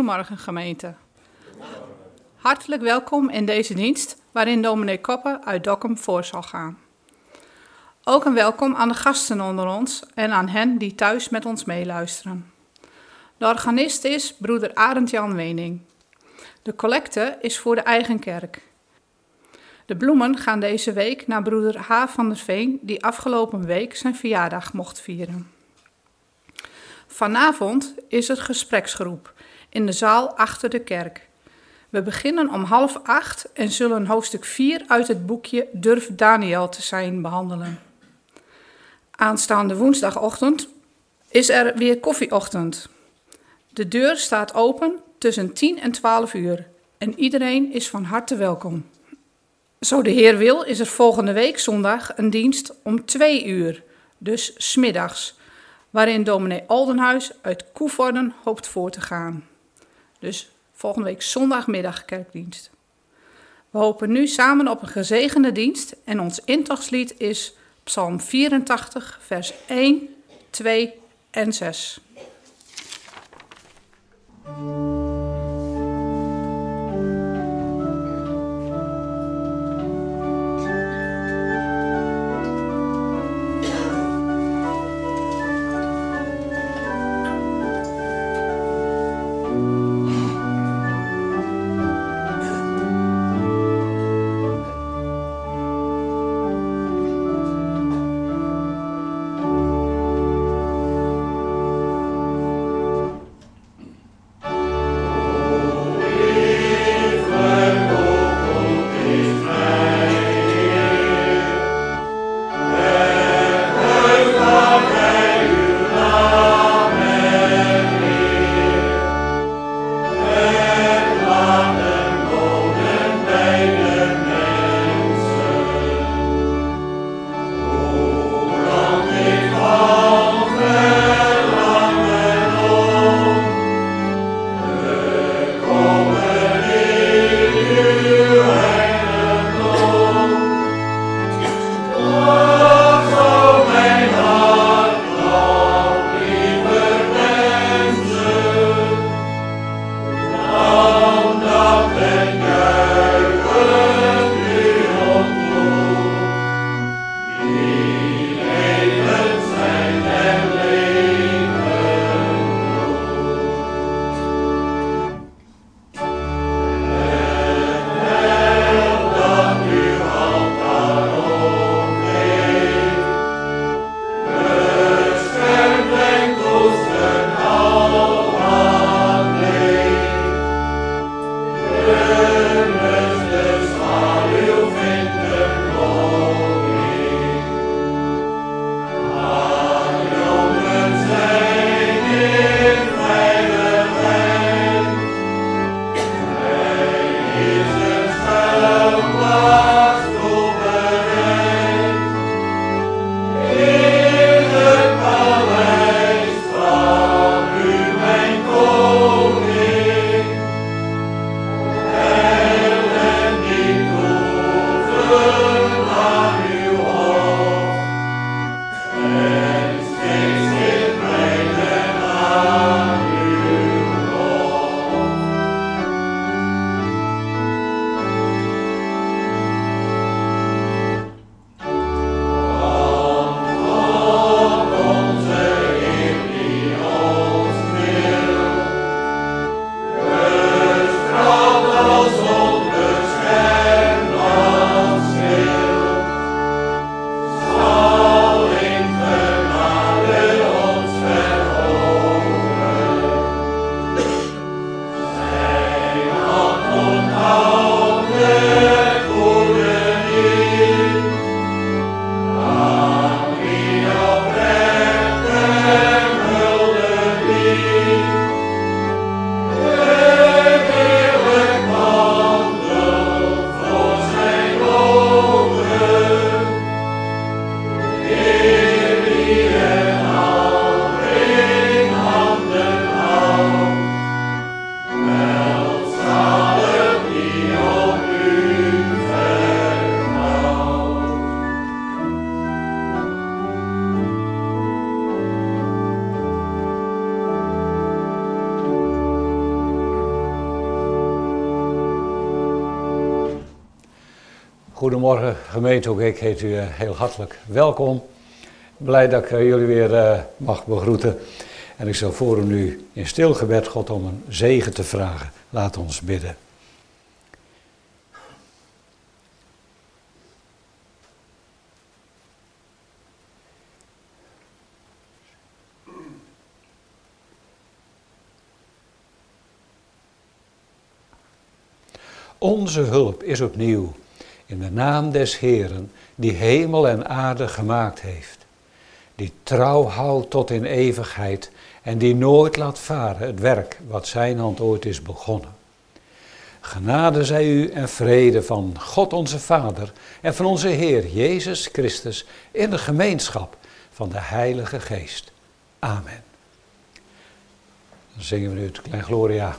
Goedemorgen gemeente. Hartelijk welkom in deze dienst waarin dominee Koppen uit Dokkum voor zal gaan. Ook een welkom aan de gasten onder ons en aan hen die thuis met ons meeluisteren. De organist is broeder Arend-Jan Wening. De collecte is voor de eigen kerk. De bloemen gaan deze week naar broeder H. van der Veen, die afgelopen week zijn verjaardag mocht vieren. Vanavond is het gespreksgroep in de zaal achter de kerk. We beginnen om 7:30 en zullen hoofdstuk 4 uit het boekje Durf Daniel te zijn behandelen. Aanstaande woensdagochtend is er weer koffieochtend. De deur staat open tussen 10 en 12 uur en iedereen is van harte welkom. Zo de Heer wil is er volgende week zondag een dienst om 2 uur, dus 's middags, waarin dominee Oldenhuis uit Koevorden hoopt voor te gaan. Dus volgende week zondagmiddag kerkdienst. We hopen nu samen op een gezegende dienst en ons intochtslied is Psalm 84, vers 1, 2 en 6. Goedemorgen gemeente, ook ik heet u heel hartelijk welkom. Blij dat ik jullie weer mag begroeten. En ik stel voor om nu in stil gebed God om een zegen te vragen. Laat ons bidden. Onze hulp is opnieuw in de naam des Heeren, die hemel en aarde gemaakt heeft. Die trouw houdt tot in eeuwigheid en die nooit laat varen het werk wat zijn hand ooit is begonnen. Genade zij u en vrede van God onze Vader en van onze Heer Jezus Christus in de gemeenschap van de Heilige Geest. Amen. Dan zingen we nu het Klein Gloria.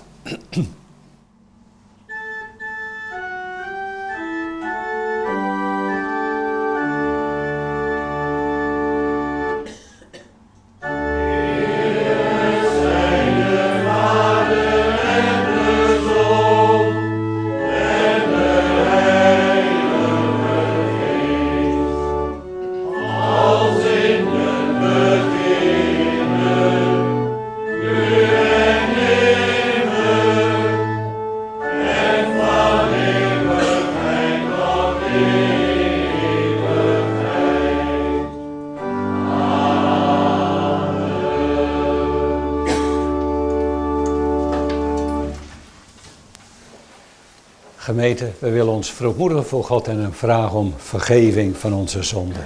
Gemeente, we willen ons verootmoedigen voor God en hem vragen om vergeving van onze zonden.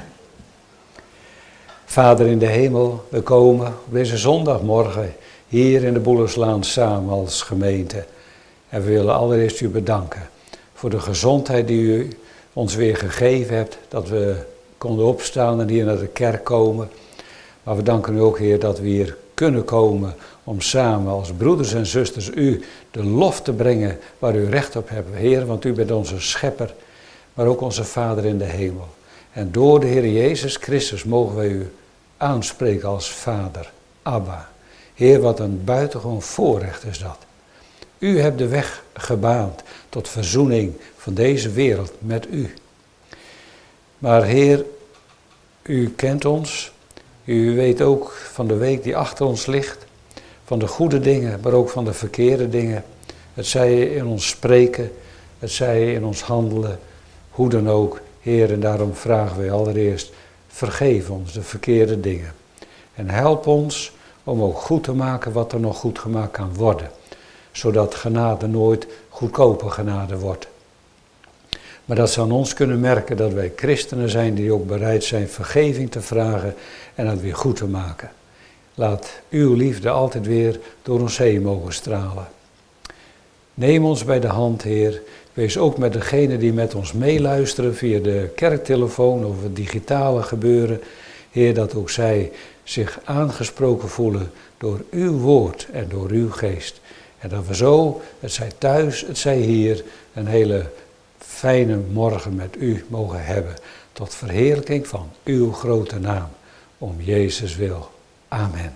Vader in de hemel, we komen op deze zondagmorgen hier in de Boelerslaan samen als gemeente. En we willen allereerst u bedanken voor de gezondheid die u ons weer gegeven hebt. Dat we konden opstaan en hier naar de kerk komen. Maar we danken u ook, Heer, dat we hier kunnen komen om samen als broeders en zusters u de lof te brengen waar u recht op hebt, Heer, want u bent onze schepper, maar ook onze Vader in de hemel. En door de Heer Jezus Christus mogen wij u aanspreken als Vader, Abba. Heer, wat een buitengewoon voorrecht is dat. U hebt de weg gebaand tot verzoening van deze wereld met u. Maar Heer, u kent ons, u weet ook van de week die achter ons ligt, van de goede dingen, maar ook van de verkeerde dingen. Het zij in ons spreken, het zij in ons handelen, hoe dan ook. Heer, en daarom vragen wij allereerst, vergeef ons de verkeerde dingen. En help ons om ook goed te maken wat er nog goed gemaakt kan worden. Zodat genade nooit goedkope genade wordt. Maar dat ze aan ons kunnen merken dat wij christenen zijn die ook bereid zijn vergeving te vragen en het weer goed te maken. Laat uw liefde altijd weer door ons heen mogen stralen. Neem ons bij de hand, Heer. Wees ook met degenen die met ons meeluisteren via de kerktelefoon of het digitale gebeuren. Heer, dat ook zij zich aangesproken voelen door uw woord en door uw geest. En dat we zo, het zij thuis, het zij hier, een hele fijne morgen met u mogen hebben. Tot verheerlijking van uw grote naam. Om Jezus wil. Amen.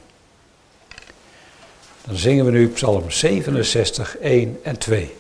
Dan zingen we nu Psalm 67, 1 en 2.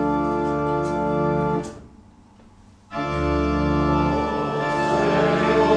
Oh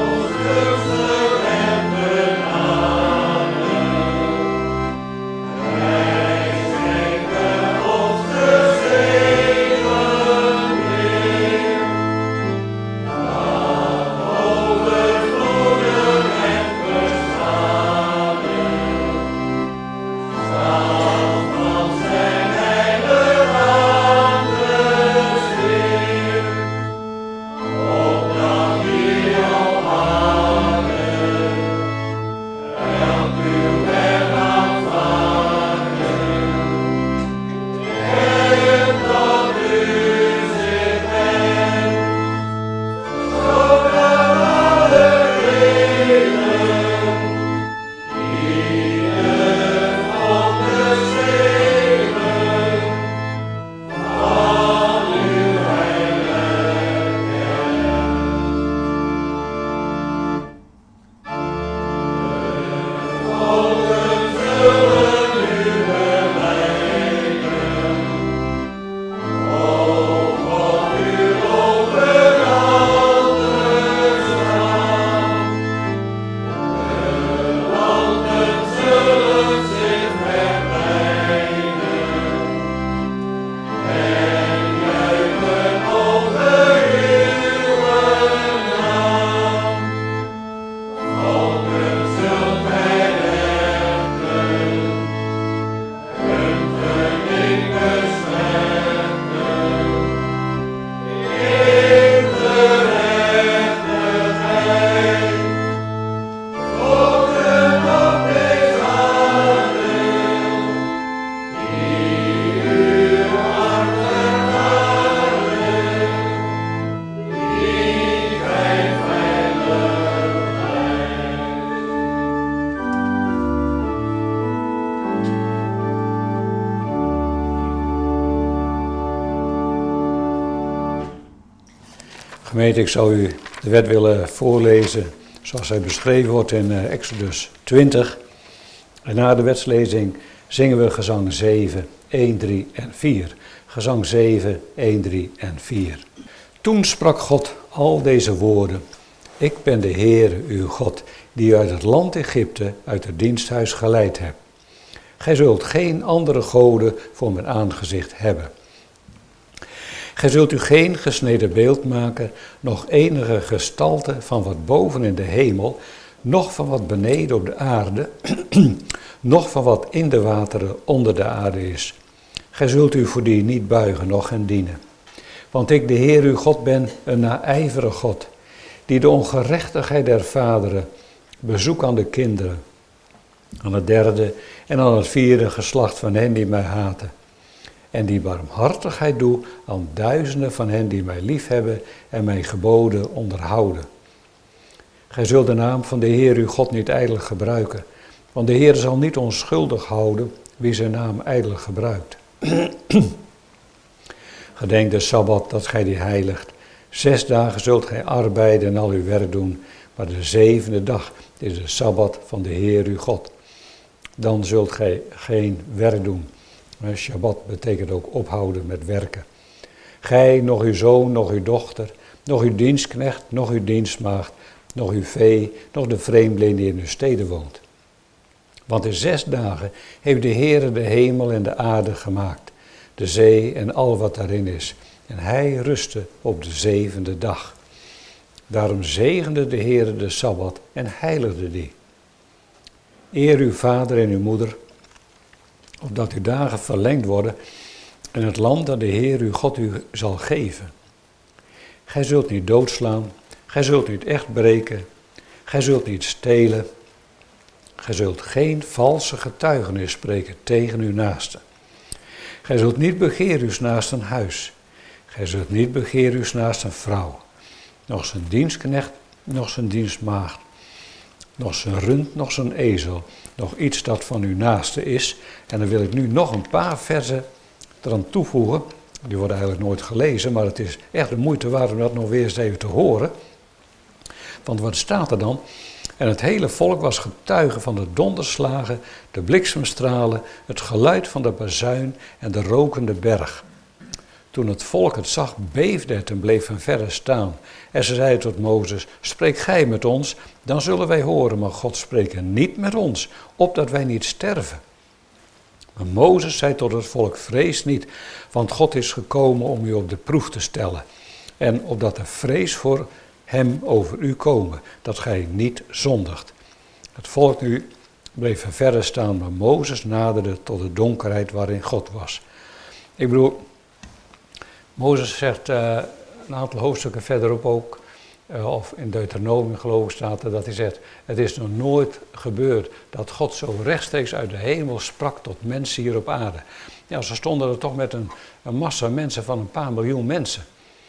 Gemeente, ik zou u de wet willen voorlezen zoals hij beschreven wordt in Exodus 20. En na de wetslezing zingen we gezang 7, 1, 3 en 4. Gezang 7, 1, 3 en 4. Toen sprak God al deze woorden. Ik ben de Heere, uw God, die u uit het land Egypte, uit het diensthuis geleid hebt. Gij zult geen andere goden voor mijn aangezicht hebben. Gij zult u geen gesneden beeld maken, nog enige gestalte van wat boven in de hemel, noch van wat beneden op de aarde, noch van wat in de wateren onder de aarde is. Gij zult u voor die niet buigen, noch hen dienen. Want ik, de Heer uw God, ben een naijverig God, die de ongerechtigheid der vaderen bezoek aan de kinderen, aan het derde en aan het vierde geslacht van hen die mij haten. En die barmhartigheid doe aan duizenden van hen die mij liefhebben en mijn geboden onderhouden. Gij zult de naam van de Heer uw God niet ijdelig gebruiken, want de Heer zal niet onschuldig houden wie zijn naam ijdelig gebruikt. Gedenk de Sabbat dat gij die heiligt. 6 dagen zult gij arbeiden en al uw werk doen, maar de 7e dag is de Sabbat van de Heer uw God. Dan zult gij geen werk doen. Shabbat betekent ook ophouden met werken. Gij, nog uw zoon, nog uw dochter, nog uw dienstknecht, nog uw dienstmaagd, nog uw vee, nog de vreemdeling die in uw steden woont. Want in 6 dagen heeft de Heere de hemel en de aarde gemaakt, de zee en al wat daarin is. En hij rustte op de 7e dag. Daarom zegende de Heere de Sabbat en heiligde die. Eer uw vader en uw moeder, opdat uw dagen verlengd worden in het land dat de Heer uw God u zal geven. Gij zult niet doodslaan, gij zult niet echt breken, gij zult niet stelen, gij zult geen valse getuigenis spreken tegen uw naaste. Gij zult niet begeren uw naaste een huis, gij zult niet begeren uw naaste een vrouw, nog zijn dienstknecht, nog zijn dienstmaagd, nog zijn rund, nog zijn ezel, nog iets dat van uw naaste is. En dan wil ik nu nog een paar versen eraan toevoegen. Die worden eigenlijk nooit gelezen, maar het is echt de moeite waard om dat nog weer eens even te horen. Want wat staat er dan? En het hele volk was getuige van de donderslagen, de bliksemstralen, het geluid van de bazuin en de rokende berg. Toen het volk het zag, beefde het en bleef van verre staan. En ze zeiden tot Mozes, spreek gij met ons, dan zullen wij horen, maar God spreekt niet met ons, opdat wij niet sterven. Maar Mozes zei tot het volk, vrees niet, want God is gekomen om u op de proef te stellen. En opdat de vrees voor hem over u komen, dat gij niet zondigt. Het volk nu bleef van verre staan, maar Mozes naderde tot de donkerheid waarin God was. Ik bedoel, Mozes zegt een aantal hoofdstukken verderop ook, of in Deuteronomium geloof ik staat er, dat hij zegt, het is nog nooit gebeurd dat God zo rechtstreeks uit de hemel sprak tot mensen hier op aarde. Ja, ze stonden er toch met een massa mensen van een paar miljoen mensen.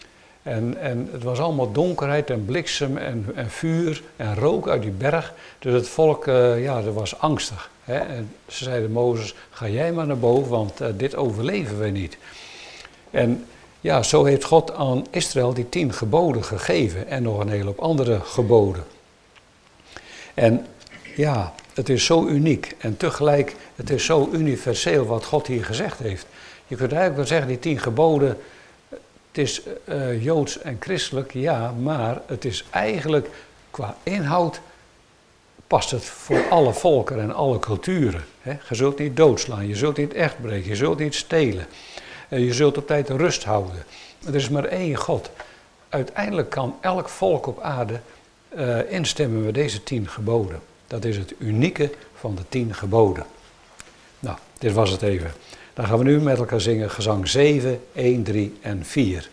En het was allemaal donkerheid en bliksem en vuur en rook uit die berg. Dus het volk, dat was angstig. Hè? En ze zeiden Mozes, ga jij maar naar boven, want dit overleven wij niet. En ja, zo heeft God aan Israël die 10 geboden gegeven en nog een hele hoop andere geboden. En ja, het is zo uniek en tegelijk, het is zo universeel wat God hier gezegd heeft. Je kunt eigenlijk wel zeggen, die 10 geboden, het is joods en christelijk, ja, maar het is eigenlijk qua inhoud, past het voor alle volken en alle culturen. Hè? Je zult niet doodslaan, je zult niet echt breken, je zult niet stelen. Je zult op tijd rust houden. Er is maar 1 God. Uiteindelijk kan elk volk op aarde instemmen met deze 10 geboden. Dat is het unieke van de 10 geboden. Nou, dit was het even. Dan gaan we nu met elkaar zingen gezang 7, 1, 3 en 4.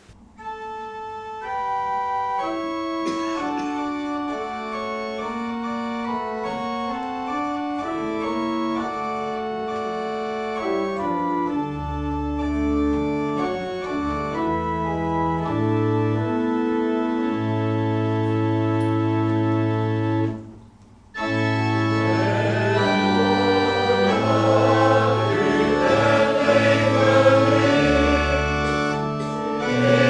Yeah.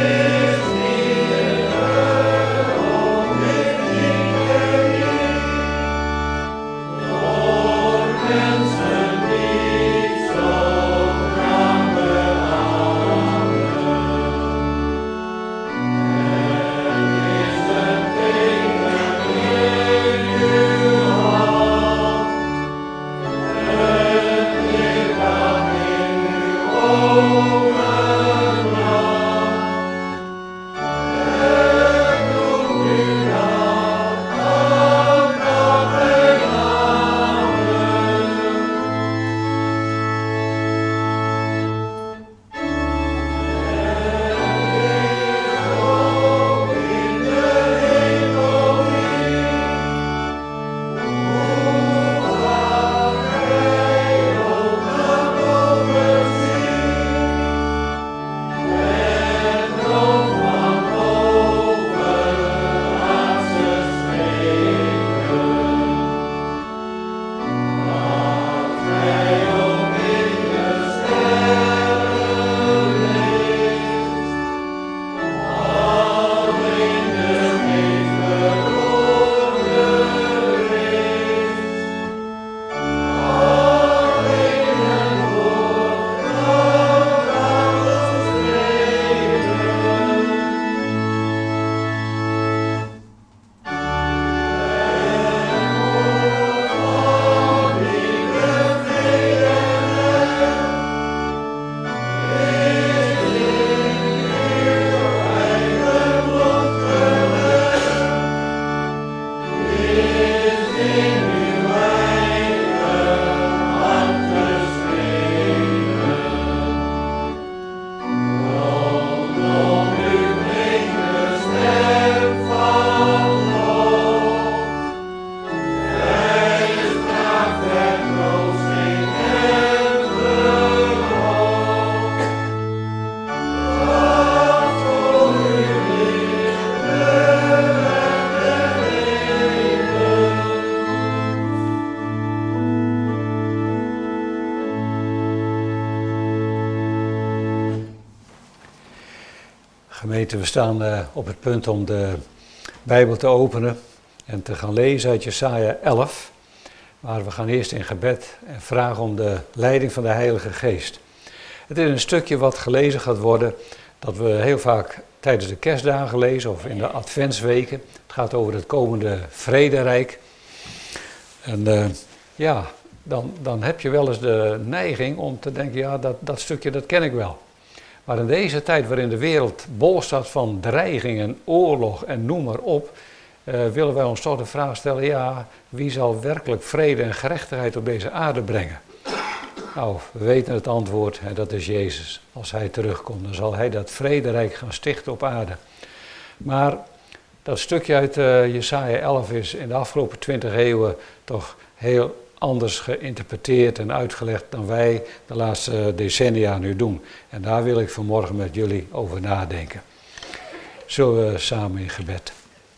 Gemeente, we staan op het punt om de Bijbel te openen en te gaan lezen uit Jesaja 11. Maar we gaan eerst in gebed en vragen om de leiding van de Heilige Geest. Het is een stukje wat gelezen gaat worden, dat we heel vaak tijdens de kerstdagen lezen of in de adventsweken. Het gaat over het komende vrederijk. En dan heb je wel eens de neiging om te denken, ja, dat stukje dat ken ik wel. Maar in deze tijd waarin de wereld bol staat van dreiging en oorlog en noem maar op, willen wij ons toch de vraag stellen, ja, wie zal werkelijk vrede en gerechtigheid op deze aarde brengen? Nou, we weten het antwoord, en dat is Jezus. Als hij terugkomt, dan zal hij dat vrederijk gaan stichten op aarde. Maar dat stukje uit Jesaja 11 is in de afgelopen 20 eeuwen toch heel anders geïnterpreteerd en uitgelegd dan wij de laatste decennia nu doen. En daar wil ik vanmorgen met jullie over nadenken. Zullen we samen in gebed.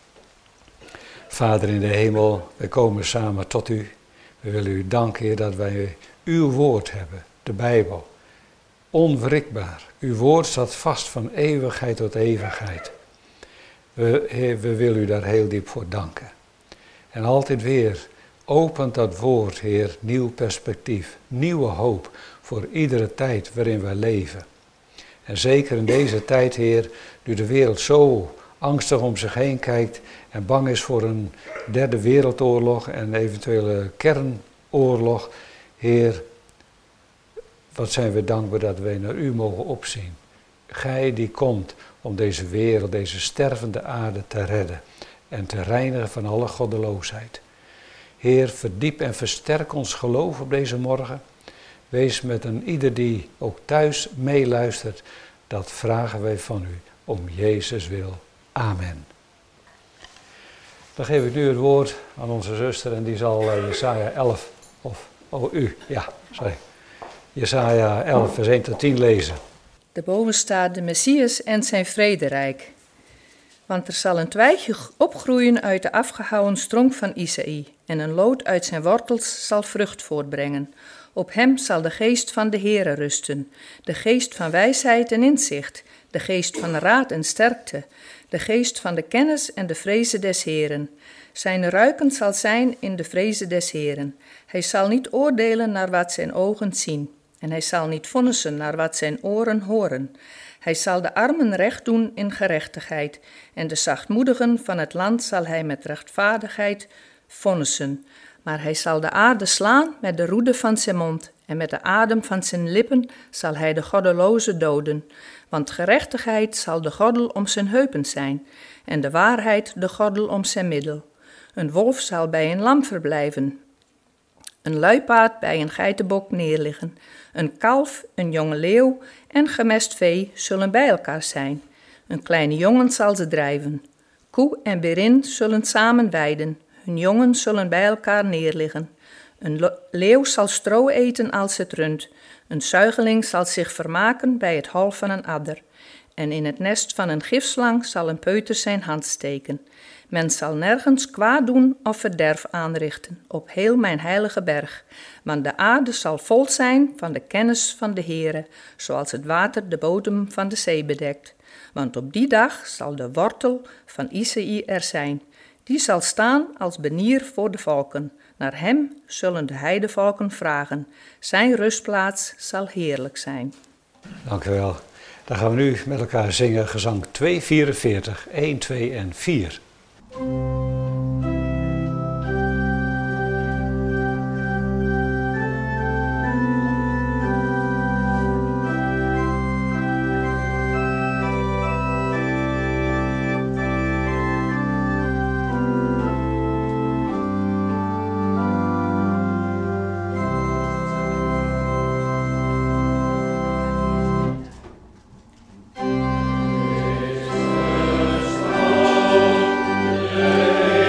Vader in de hemel, we komen samen tot u. We willen u danken, Heer, dat wij uw woord hebben, de Bijbel. Onwrikbaar. Uw woord staat vast van eeuwigheid tot eeuwigheid. We willen u daar heel diep voor danken. En altijd weer opent dat woord, Heer, nieuw perspectief, nieuwe hoop voor iedere tijd waarin wij leven. En zeker in deze tijd, Heer, nu de wereld zo angstig om zich heen kijkt en bang is voor een derde wereldoorlog en eventuele kernoorlog. Heer, wat zijn we dankbaar dat wij naar u mogen opzien. Gij die komt om deze wereld, deze stervende aarde te redden en te reinigen van alle goddeloosheid. Heer, verdiep en versterk ons geloof op deze morgen. Wees met een ieder die ook thuis meeluistert. Dat vragen wij van u, om Jezus wil. Amen. Dan geef ik nu het woord aan onze zuster en die zal Jesaja 11, Jesaja 11 vers 1 tot 10 lezen. Daarboven staat de Messias en zijn vrederijk. Want er zal een twijgje opgroeien uit de afgehouwen stronk van Isaïe, en een loot uit zijn wortels zal vrucht voortbrengen. Op hem zal de geest van de Heere rusten, de geest van wijsheid en inzicht, de geest van raad en sterkte, de geest van de kennis en de vreze des Heeren. Zijn ruiken zal zijn in de vreze des Heeren. Hij zal niet oordelen naar wat zijn ogen zien, en hij zal niet vonnissen naar wat zijn oren horen. Hij zal de armen recht doen in gerechtigheid, en de zachtmoedigen van het land zal hij met rechtvaardigheid vonnissen. Maar hij zal de aarde slaan met de roede van zijn mond, en met de adem van zijn lippen zal hij de goddeloze doden. Want gerechtigheid zal de gordel om zijn heupen zijn, en de waarheid de gordel om zijn middel. Een wolf zal bij een lam verblijven, een luipaard bij een geitenbok neerliggen. Een kalf, een jonge leeuw en gemest vee zullen bij elkaar zijn. Een kleine jongen zal ze drijven. Koe en berin zullen samen weiden. Hun jongen zullen bij elkaar neerliggen. Een leeuw zal stro eten als het rund. Een zuigeling zal zich vermaken bij het hol van een adder. En in het nest van een gifslang zal een peuter zijn hand steken. Men zal nergens kwaad doen of verderf aanrichten op heel mijn heilige berg. Want de aarde zal vol zijn van de kennis van de Heere, zoals het water de bodem van de zee bedekt. Want op die dag zal de wortel van Isaïe er zijn. Die zal staan als benier voor de volken. Naar hem zullen de heidevolken vragen. Zijn rustplaats zal heerlijk zijn. Dank u wel. Dan gaan we nu met elkaar zingen gezang 244, 1, 2 en 4. Amen.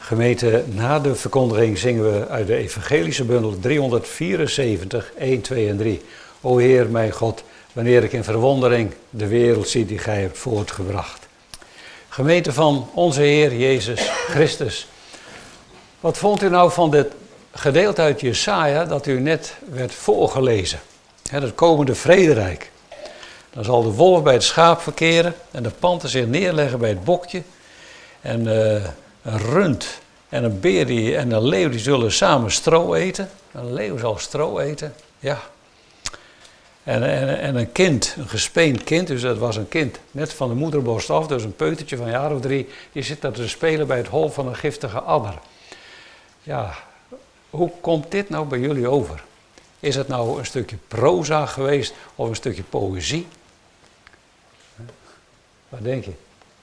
Gemeente, na de verkondiging zingen we uit de evangelische bundel 374, 1, 2 en 3. O Heer, mijn God, wanneer ik in verwondering de wereld zie die gij hebt voortgebracht. Gemeente van onze Heer Jezus Christus. Wat vond u nou van dit gedeelte uit Jesaja dat u net werd voorgelezen? Het komende vrederijk. Dan zal de wolf bij het schaap verkeren en de panter zich neerleggen bij het bokje. En een rund en een beer en een leeuw die zullen samen stro eten. Een leeuw zal stro eten, ja. En een kind, een gespeend kind, dus dat was een kind net van de moederborst af, dus een peutertje van een jaar of 3, die zit daar te spelen bij het hol van een giftige adder. Ja, hoe komt dit nou bij jullie over? Is het nou een stukje proza geweest of een stukje poëzie? Wat denk je?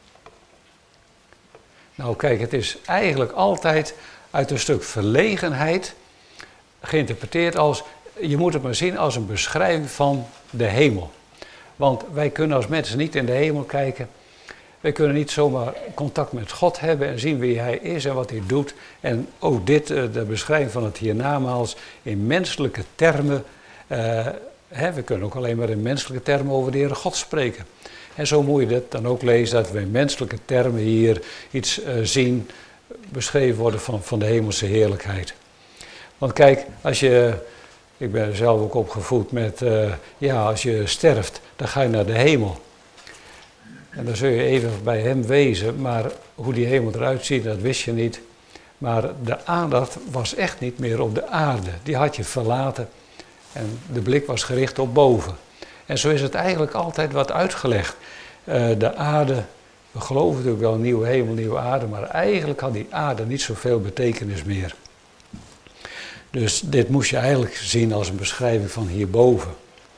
Nou kijk, het is eigenlijk altijd uit een stuk verlegenheid geïnterpreteerd als, je moet het maar zien als een beschrijving van de hemel. Want wij kunnen als mensen niet in de hemel kijken. Wij kunnen niet zomaar contact met God hebben en zien wie hij is en wat hij doet. En ook dit, de beschrijving van het hiernamaals in menselijke termen. We kunnen ook alleen maar in menselijke termen over de Heere God spreken. En zo moet je dat dan ook lezen, dat we in menselijke termen hier iets zien, beschreven worden van de hemelse heerlijkheid. Want kijk, ik ben zelf ook opgevoed met, als je sterft, dan ga je naar de hemel. En dan zul je even bij hem wezen, maar hoe die hemel eruit ziet, dat wist je niet. Maar de aandacht was echt niet meer op de aarde, die had je verlaten en de blik was gericht op boven. En zo is het eigenlijk altijd wat uitgelegd. De aarde, we geloven natuurlijk wel nieuwe hemel, nieuwe aarde, maar eigenlijk had die aarde niet zoveel betekenis meer. Dus dit moest je eigenlijk zien als een beschrijving van hierboven.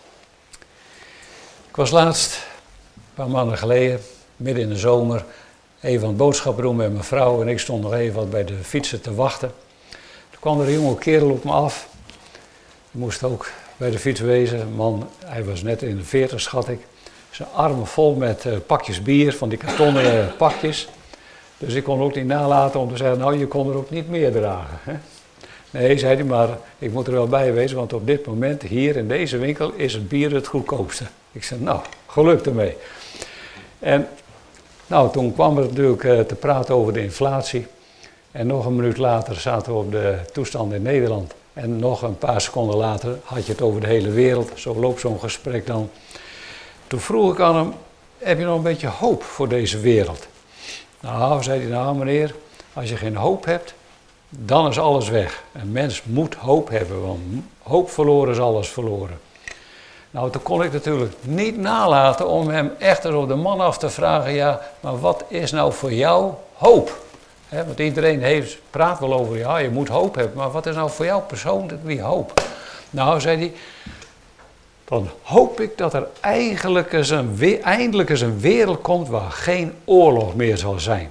Ik was laatst, een paar maanden geleden, midden in de zomer, even aan het boodschappen doen met mijn vrouw en ik stond nog even wat bij de fietsen te wachten. Toen kwam er een jonge kerel op me af. Die moest ook bij de fiets wezen. Een man, hij was net in de 40, schat ik. Zijn armen vol met pakjes bier, van die kartonnen pakjes. Dus ik kon ook niet nalaten om te zeggen, nou je kon er ook niet meer dragen. Hè? Nee, zei hij, maar ik moet er wel bij wezen, want op dit moment hier in deze winkel is het bier het goedkoopste. Ik zei, nou, geluk ermee. En nou, toen kwam we natuurlijk te praten over de inflatie. En nog een minuut later zaten we op de toestand in Nederland. En nog een paar seconden later had je het over de hele wereld. Zo loopt zo'n gesprek dan. Toen vroeg ik aan hem, heb je nog een beetje hoop voor deze wereld? Nou, zei hij, nou meneer, als je geen hoop hebt, dan is alles weg. Een mens moet hoop hebben, want hoop verloren is alles verloren. Nou, toen kon ik natuurlijk niet nalaten om hem echt er op de man af te vragen, ja, maar wat is nou voor jou hoop? Want iedereen praat wel over, ja, je moet hoop hebben, maar wat is nou voor jou persoonlijk die hoop? Nou, zei hij, dan hoop ik dat er eindelijk eens een wereld komt waar geen oorlog meer zal zijn.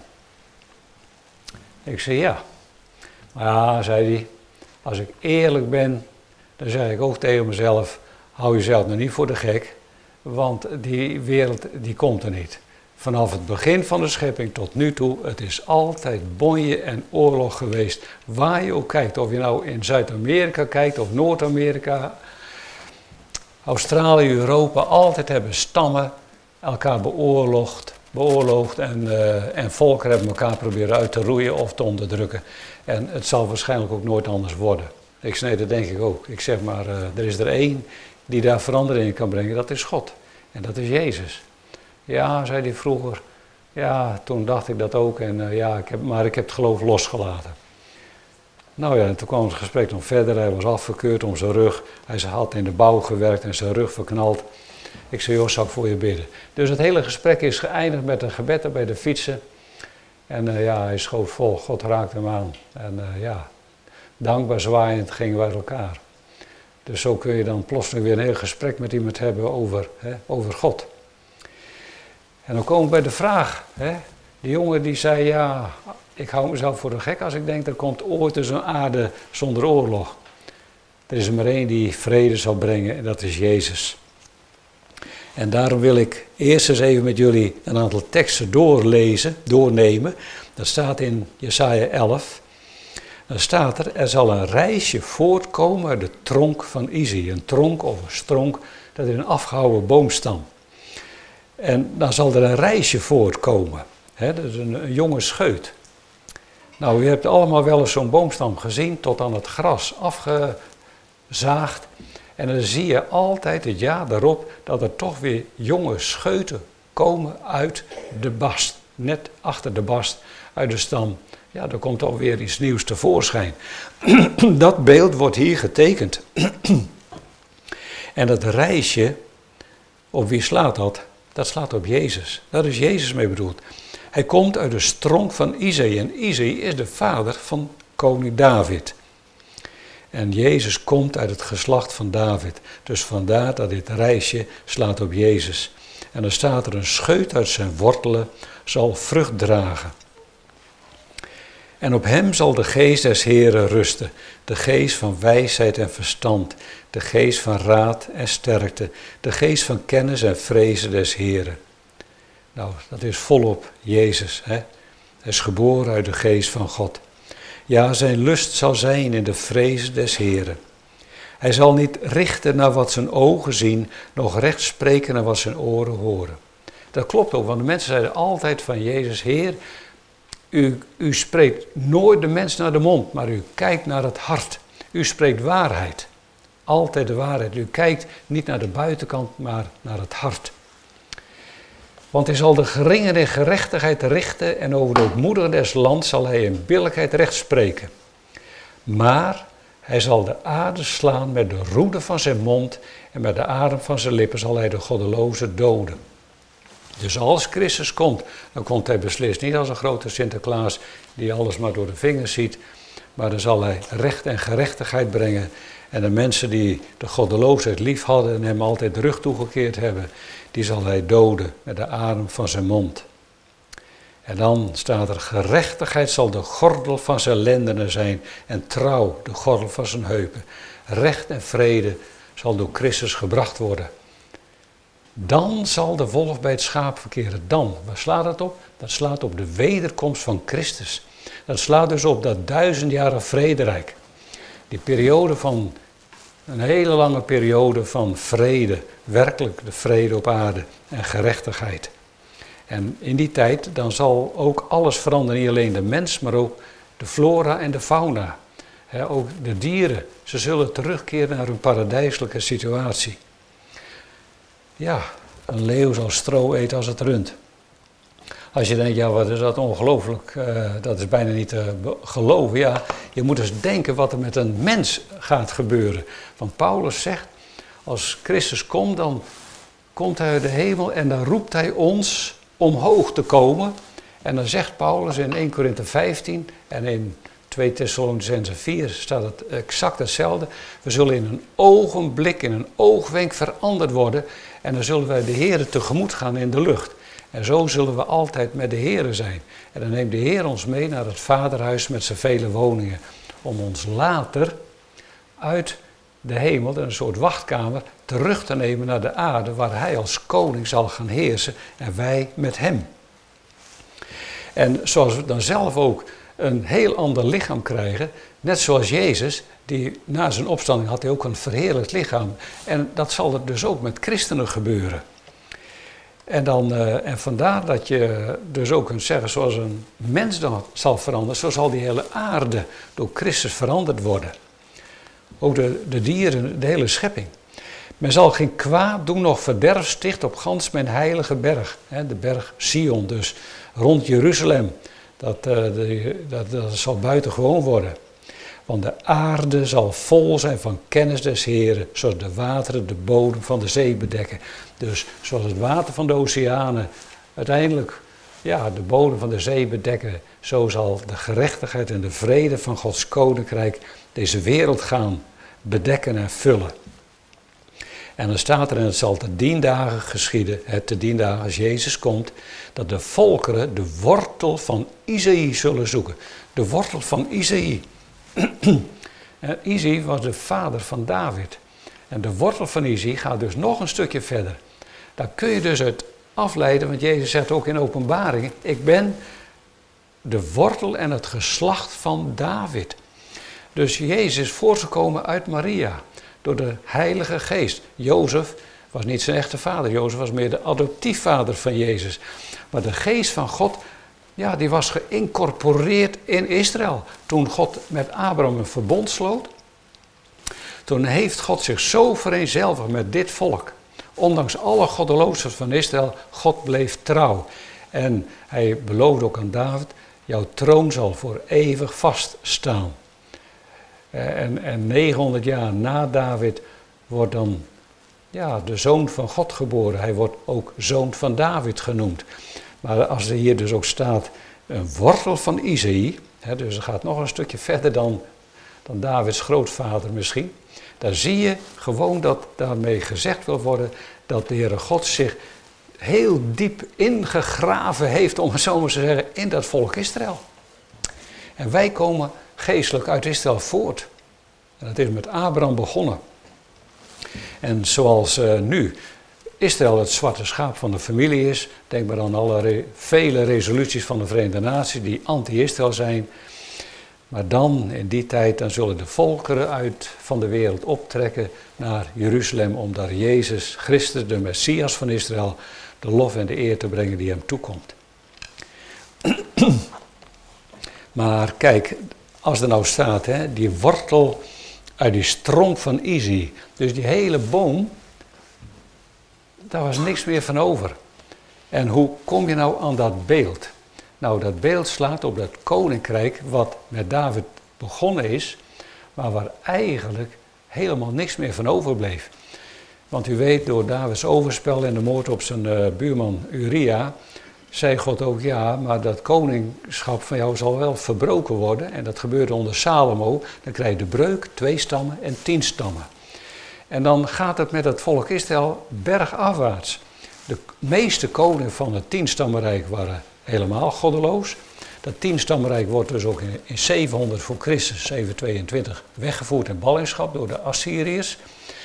Ik zei ja. Maar ja, zei hij, als ik eerlijk ben, dan zeg ik ook tegen mezelf, hou jezelf nog niet voor de gek, want die wereld die komt er niet. Vanaf het begin van de schepping tot nu toe, het is altijd bonje en oorlog geweest. Waar je ook kijkt, of je nou in Zuid-Amerika kijkt of Noord-Amerika, Australië, Europa, altijd hebben stammen elkaar beoorloogd en volken hebben elkaar proberen uit te roeien of te onderdrukken. En het zal waarschijnlijk ook nooit anders worden. Ik zei, nee, dat denk ik ook. Ik zeg maar, er is er één die daar verandering in kan brengen, dat is God. En dat is Jezus. Ja, zei hij vroeger. Ja, toen dacht ik dat ook. En ik heb het geloof losgelaten. Nou ja, en toen kwam het gesprek nog verder. Hij was afgekeurd om zijn rug. Hij had in de bouw gewerkt en zijn rug verknald. Ik zei, joh, zal ik voor je bidden. Dus het hele gesprek is geëindigd met een gebed bij de fietsen. En hij schoot vol. God raakte hem aan. En dankbaar zwaaiend gingen we uit elkaar. Dus zo kun je dan plotseling weer een heel gesprek met iemand hebben over God. En dan komen we bij de vraag. Die jongen die zei, ja, ik hou mezelf voor de gek als ik denk, er komt ooit eens een aarde zonder oorlog. Er is er maar één die vrede zal brengen en dat is Jezus. En daarom wil ik eerst eens even met jullie een aantal teksten doornemen. Dat staat in Jesaja 11. Dan staat er zal een rijsje voortkomen uit de tronk van Isaïe. Een tronk of een stronk, dat is een afgehouwen boomstam. En dan zal er een rijsje voortkomen. Dat is een jonge scheut. Nou, u hebt allemaal wel eens zo'n boomstam gezien, tot aan het gras afgezaagd. En dan zie je altijd het jaar daarop dat er toch weer jonge scheuten komen uit de bast. Net achter de bast, uit de stam. Ja, er komt alweer iets nieuws tevoorschijn. Dat beeld wordt hier getekend. En dat rijsje, op wie slaat dat? Dat slaat op Jezus. Daar is Jezus mee bedoeld. Hij komt uit de stronk van Isaïe. En Isaïe is de vader van koning David. En Jezus komt uit het geslacht van David. Dus vandaar dat dit rijsje slaat op Jezus. En dan staat er een scheut uit zijn wortelen zal vrucht dragen. En op hem zal de geest des Heren rusten. De geest van wijsheid en verstand. De geest van raad en sterkte. De geest van kennis en vrezen des Heren. Nou, dat is volop Jezus. Hè? Hij is geboren uit de geest van God. Ja, zijn lust zal zijn in de vrezen des Heren. Hij zal niet richten naar wat zijn ogen zien, nog recht spreken naar wat zijn oren horen. Dat klopt ook, want de mensen zeiden altijd van Jezus, Heer, u spreekt nooit de mens naar de mond, maar u kijkt naar het hart. U spreekt waarheid, altijd de waarheid. U kijkt niet naar de buitenkant, maar naar het hart. Want hij zal de geringen in gerechtigheid richten en over de ootmoedigen des lands zal hij in billijkheid recht spreken. Maar hij zal de aarde slaan met de roede van zijn mond en met de adem van zijn lippen zal hij de goddeloze doden. Dus als Christus komt, dan komt hij beslist niet als een grote Sinterklaas die alles maar door de vingers ziet. Maar dan zal hij recht en gerechtigheid brengen. En de mensen die de goddeloosheid lief hadden en hem altijd de rug toegekeerd hebben, die zal hij doden met de adem van zijn mond. En dan staat er, gerechtigheid zal de gordel van zijn lendenen zijn en trouw de gordel van zijn heupen. Recht en vrede zal door Christus gebracht worden. Dan zal de wolf bij het schaap verkeren. Dan, waar slaat dat op? Dat slaat op de wederkomst van Christus. Dat slaat dus op dat 1000-jarig vrederijk. Die periode van, een hele lange periode van vrede. Werkelijk de vrede op aarde en gerechtigheid. En in die tijd, dan zal ook alles veranderen. Niet alleen de mens, maar ook de flora en de fauna. Ook de dieren. Ze zullen terugkeren naar hun paradijselijke situatie. Ja, een leeuw zal stro eten als het rund. Als je denkt, ja, wat is dat ongelooflijk, dat is bijna niet te geloven. Ja, je moet eens denken wat er met een mens gaat gebeuren. Want Paulus zegt, als Christus komt, dan komt hij uit de hemel en dan roept hij ons omhoog te komen. En dan zegt Paulus in 1 Korinthe 15 en in 2 Thessalonicenzen 4 staat het exact hetzelfde. We zullen in een ogenblik, in een oogwenk veranderd worden. En dan zullen wij de Heere tegemoet gaan in de lucht. En zo zullen we altijd met de Heere zijn. En dan neemt de Heer ons mee naar het vaderhuis met zijn vele woningen. Om ons later uit de hemel, een soort wachtkamer, terug te nemen naar de aarde. Waar hij als koning zal gaan heersen en wij met hem. En zoals we dan zelf ook een heel ander lichaam krijgen. Net zoals Jezus, die na zijn opstanding had hij ook een verheerlijkt lichaam. En dat zal er dus ook met christenen gebeuren. En vandaar dat je dus ook kunt zeggen, zoals een mens dan zal veranderen, zo zal die hele aarde door Christus veranderd worden. Ook de dieren, de hele schepping. Men zal geen kwaad doen, noch verderf sticht op gans mijn heilige berg. De berg Sion, dus rond Jeruzalem. Dat zal buitengewoon worden. Want de aarde zal vol zijn van kennis des Heren, zoals de wateren de bodem van de zee bedekken. Dus zoals het water van de oceanen uiteindelijk de bodem van de zee bedekken, zo zal de gerechtigheid en de vrede van Gods koninkrijk deze wereld gaan bedekken en vullen. En dan staat er, en het zal te 10 dagen geschieden, te 10 dagen als Jezus komt, dat de volkeren de wortel van Isaïe zullen zoeken. De wortel van Isaïe. Isaïe was de vader van David. En de wortel van Isaïe gaat dus nog een stukje verder. Daar kun je dus uit afleiden, want Jezus zegt ook in Openbaring, ik ben de wortel en het geslacht van David. Dus Jezus is voortgekomen uit Maria, door de Heilige Geest. Jozef was niet zijn echte vader, Jozef was meer de adoptiefvader van Jezus. Maar de Geest van God, ja, die was geïncorporeerd in Israël. Toen God met Abraham een verbond sloot, toen heeft God zich zo vereenzelvigd met dit volk. Ondanks alle goddeloosheid van Israël, God bleef trouw. En hij beloofde ook aan David, jouw troon zal voor eeuwig vaststaan. En 900 jaar na David wordt dan de zoon van God geboren. Hij wordt ook zoon van David genoemd. Maar als er hier dus ook staat een wortel van Isaïe, dus het gaat nog een stukje verder dan Davids grootvader misschien. Dan zie je gewoon dat daarmee gezegd wil worden dat de Heere God zich heel diep ingegraven heeft, om het zo maar te zeggen, in dat volk Israël. En wij komen geestelijk uit Israël voort. En dat is met Abraham begonnen. En zoals nu Israël het zwarte schaap van de familie is, denk maar aan vele resoluties van de Verenigde Naties die anti-Israël zijn. Maar dan, in die tijd, dan zullen de volkeren van de wereld optrekken naar Jeruzalem om daar Jezus Christus, de Messias van Israël, de lof en de eer te brengen die hem toekomt. Maar kijk, als er nou staat, die wortel uit die stronk van Isaïe, dus die hele boom, daar was niks meer van over. En hoe kom je nou aan dat beeld? Nou, dat beeld slaat op dat koninkrijk wat met David begonnen is, maar waar eigenlijk helemaal niks meer van overbleef. Want u weet, door Davids overspel en de moord op zijn buurman Uria, zei God ook, ja, maar dat koningschap van jou zal wel verbroken worden. En dat gebeurde onder Salomo. Dan krijg je de breuk, 2 stammen en 10 stammen. En dan gaat het met het volk Israël bergafwaarts. De meeste koningen van het 10-stammenrijk waren helemaal goddeloos. Dat 10-stammenrijk wordt dus ook in 700 voor Christus, 722, weggevoerd in ballingschap door de Assyriërs.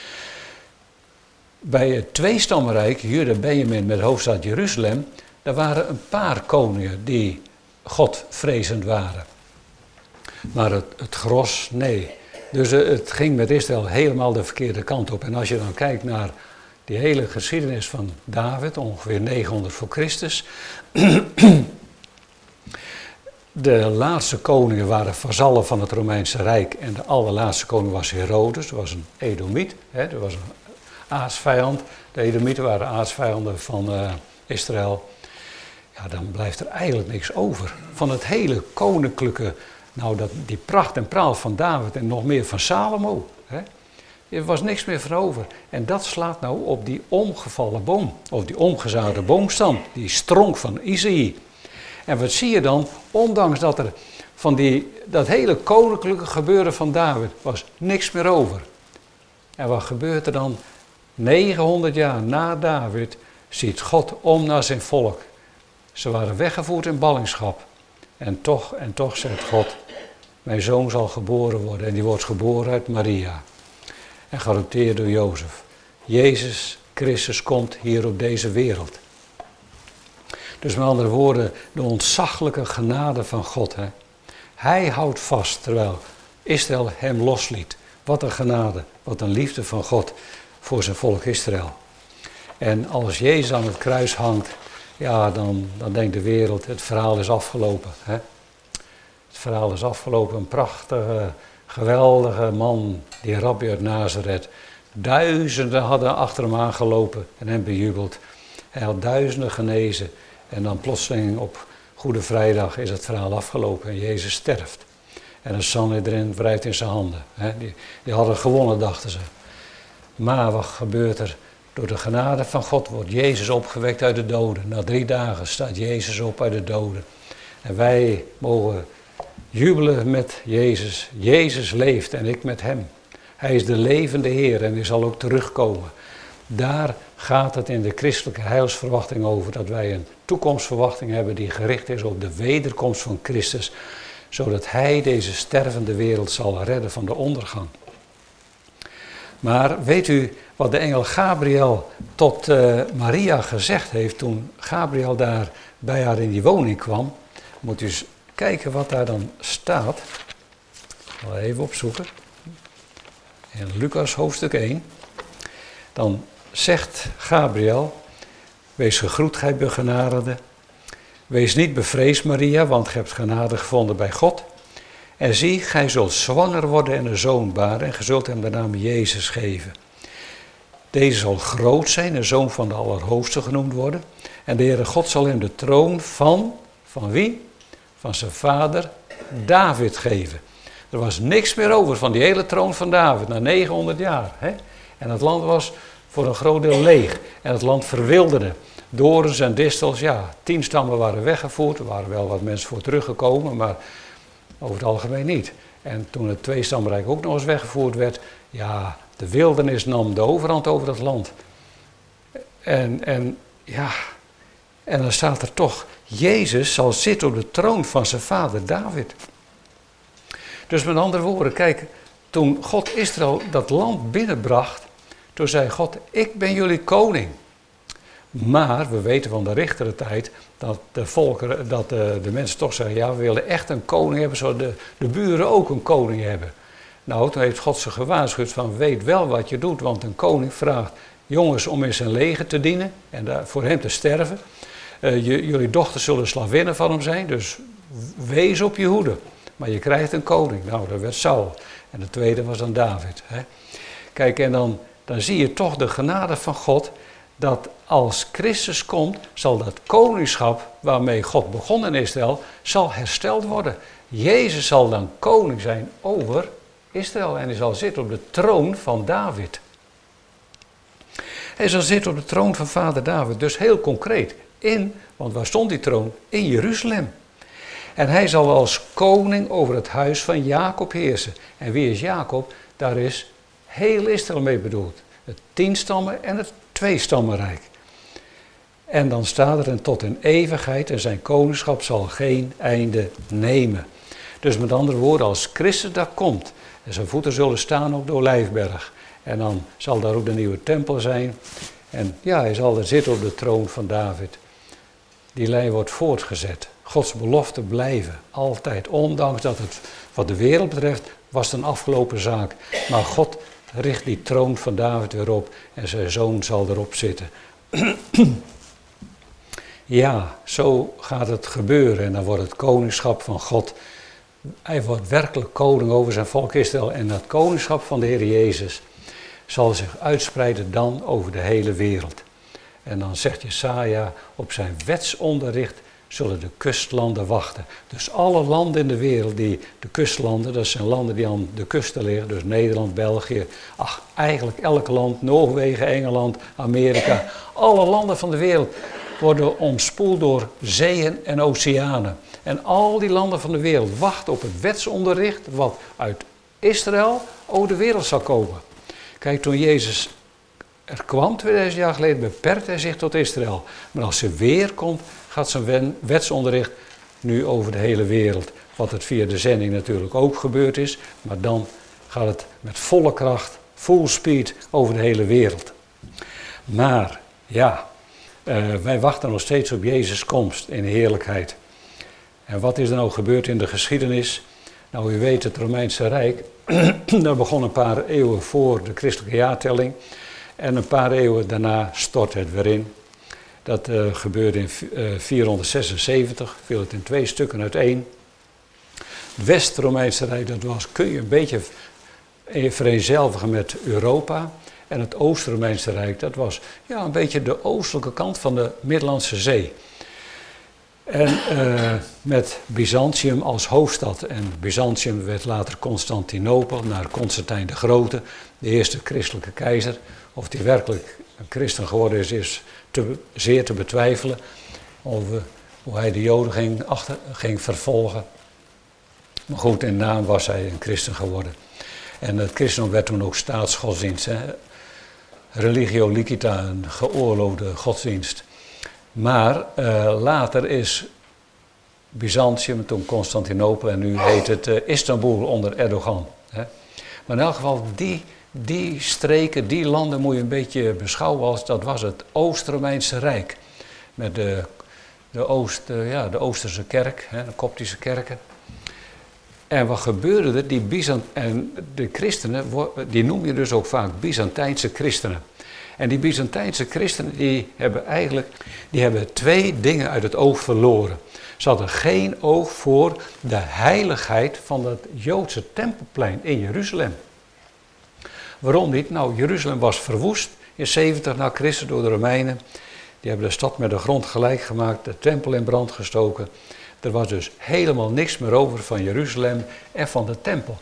Bij het 2-stammenrijk, Juda, Benjamin met hoofdstad Jeruzalem, daar waren een paar koningen die godvrezend waren. Maar het gros, nee. Dus het ging met Israël helemaal de verkeerde kant op. En als je dan kijkt naar die hele geschiedenis van David, ongeveer 900 voor Christus. De laatste koningen waren vazallen van het Romeinse Rijk. En de allerlaatste koning was Herodes, dat was een Edomiet. Dat was een aartsvijand. De Edomieten waren aartsvijanden van Israël. Ja, dan blijft er eigenlijk niks over. Van het hele koninklijke, die pracht en praal van David en nog meer van Salomo. Er was niks meer van over. En dat slaat nou op die omgevallen boom, of die omgezaagde boomstam, die stronk van Isaïe. En wat zie je dan? Ondanks dat er van dat hele koninklijke gebeuren van David was niks meer over. En wat gebeurt er dan? 900 jaar na David ziet God om naar zijn volk. Ze waren weggevoerd in ballingschap. En toch zegt God, mijn zoon zal geboren worden. En die wordt geboren uit Maria. En geadopteerd door Jozef. Jezus Christus komt hier op deze wereld. Dus met andere woorden, de ontzaglijke genade van God. Hij houdt vast terwijl Israël hem losliet. Wat een genade, wat een liefde van God voor zijn volk Israël. En als Jezus aan het kruis hangt, ja, dan denkt de wereld, het verhaal is afgelopen. Het verhaal is afgelopen, een prachtige, geweldige man, die Rabbi uit Nazareth. Duizenden hadden achter hem aangelopen en hem bejubeld. Hij had duizenden genezen. En dan plotseling op Goede Vrijdag is het verhaal afgelopen en Jezus sterft. En een Sanhedrin wrijft in zijn handen. Die hadden gewonnen, dachten ze. Maar wat gebeurt er? Door de genade van God wordt Jezus opgewekt uit de doden. Na 3 dagen staat Jezus op uit de doden. En wij mogen jubelen met Jezus. Jezus leeft en ik met hem. Hij is de levende Heer en hij zal ook terugkomen. Daar gaat het in de christelijke heilsverwachting over. Dat wij een toekomstverwachting hebben die gericht is op de wederkomst van Christus. Zodat hij deze stervende wereld zal redden van de ondergang. Maar weet u wat de engel Gabriel tot Maria gezegd heeft toen Gabriel daar bij haar in die woning kwam? Moet u eens kijken wat daar dan staat. Ik zal even opzoeken. In Lucas hoofdstuk 1. Dan zegt Gabriel: wees gegroet, gij begenadigde. Wees niet bevreesd, Maria, want gij hebt genade gevonden bij God. En zie, gij zult zwanger worden en een zoon baren en gij zult hem de naam Jezus geven. Deze zal groot zijn, een zoon van de Allerhoogste genoemd worden. En de Heere God zal hem de troon van wie? Van zijn vader David geven. Er was niks meer over van die hele troon van David, na 900 jaar. Hè? En het land was voor een groot deel leeg. En het land verwilderde. Dorens en distels, ja, 10 stammen waren weggevoerd. Er waren wel wat mensen voor teruggekomen, maar over het algemeen niet. En toen het 2-stammenrijk ook nog eens weggevoerd werd, ja, de wildernis nam de overhand over het land. En dan staat er toch, Jezus zal zitten op de troon van zijn vader David. Dus met andere woorden, kijk, toen God Israël dat land binnenbracht, toen zei God, ik ben jullie koning. Maar we weten van de richterentijd dat de volkeren, dat de mensen toch zeggen, ja, we willen echt een koning hebben, zodat de buren ook een koning hebben. Nou, toen heeft God ze gewaarschuwd van, weet wel wat je doet, want een koning vraagt jongens om in zijn leger te dienen en voor hem te sterven. Jullie dochters zullen slavinnen van hem zijn, dus wees op je hoede. Maar je krijgt een koning. Nou, dat werd Saul. En de tweede was dan David. Hè. Kijk, en dan zie je toch de genade van God, dat als Christus komt, zal dat koningschap waarmee God begon in Israël, zal hersteld worden. Jezus zal dan koning zijn over Israël en hij zal zitten op de troon van David. Hij zal zitten op de troon van vader David, dus heel concreet. Want waar stond die troon? In Jeruzalem. En hij zal als koning over het huis van Jacob heersen. En wie is Jacob? Daar is heel Israël mee bedoeld. Het 10 stammen en het 2-stammenrijk. En dan staat er en tot in eeuwigheid en zijn koningschap zal geen einde nemen. Dus met andere woorden, als Christus daar komt en zijn voeten zullen staan op de Olijfberg. En dan zal daar ook de nieuwe tempel zijn. En ja, hij zal er zitten op de troon van David. Die lijn wordt voortgezet. Gods beloften blijven, altijd. Ondanks dat het wat de wereld betreft, was het een afgelopen zaak. Maar God richt die troon van David weer op en zijn zoon zal erop zitten. Ja, zo gaat het gebeuren en dan wordt het koningschap van God. Hij wordt werkelijk koning over zijn volk Israël en dat koningschap van de Heer Jezus zal zich uitspreiden dan over de hele wereld. En dan zegt Jesaja, op zijn wetsonderricht zullen de kustlanden wachten. Dus alle landen in de wereld, de kustlanden, dat zijn landen die aan de kusten liggen, dus Nederland, België, eigenlijk elk land, Noorwegen, Engeland, Amerika, alle landen van de wereld worden omspoeld door zeeën en oceanen. En al die landen van de wereld wachten op het wetsonderricht wat uit Israël over de wereld zal komen. Kijk, toen Jezus er kwam 2000 jaar geleden, beperkt hij zich tot Israël. Maar als hij weer komt, gaat zijn wetsonderricht nu over de hele wereld. Wat het via de zending natuurlijk ook gebeurd is. Maar dan gaat het met volle kracht, full speed, over de hele wereld. Maar ja, wij wachten nog steeds op Jezus' komst in heerlijkheid. En wat is er nou gebeurd in de geschiedenis? Nou, u weet, het Romeinse Rijk, dat begon een paar eeuwen voor de christelijke jaartelling. En een paar eeuwen daarna stort het weer in. Dat gebeurde in 476, viel het in 2 stukken uiteen. Het West-Romeinse Rijk, dat kun je een beetje vereenzelvigen met Europa. En het Oost-Romeinse Rijk, dat was ja, een beetje de oostelijke kant van de Middellandse Zee. En met Byzantium als hoofdstad. En Byzantium werd later Constantinopel, naar Constantijn de Grote, de eerste christelijke keizer. Of die werkelijk een christen geworden is zeer te betwijfelen. Over hoe hij de Joden ging vervolgen. Maar goed, in naam was hij een christen geworden. En het christendom werd toen ook staatsgodsdienst. Hè? Religio licita, een geoorloofde godsdienst. Maar later is Byzantium, toen Constantinopel en nu heet het Istanbul onder Erdogan. Hè? Maar in elk geval, die streken, die landen moet je een beetje beschouwen als, dat was het Oost-Romeinse Rijk. Met de Oosterse kerk, de Koptische kerken. En wat gebeurde er? De christenen, die noem je dus ook vaak Byzantijnse christenen. En die Byzantijnse christenen die hebben twee dingen uit het oog verloren. Ze hadden geen oog voor de heiligheid van het Joodse tempelplein in Jeruzalem. Waarom niet? Nou, Jeruzalem was verwoest in 70 na Christus door de Romeinen. Die hebben de stad met de grond gelijk gemaakt, de tempel in brand gestoken. Er was dus helemaal niks meer over van Jeruzalem en van de tempel.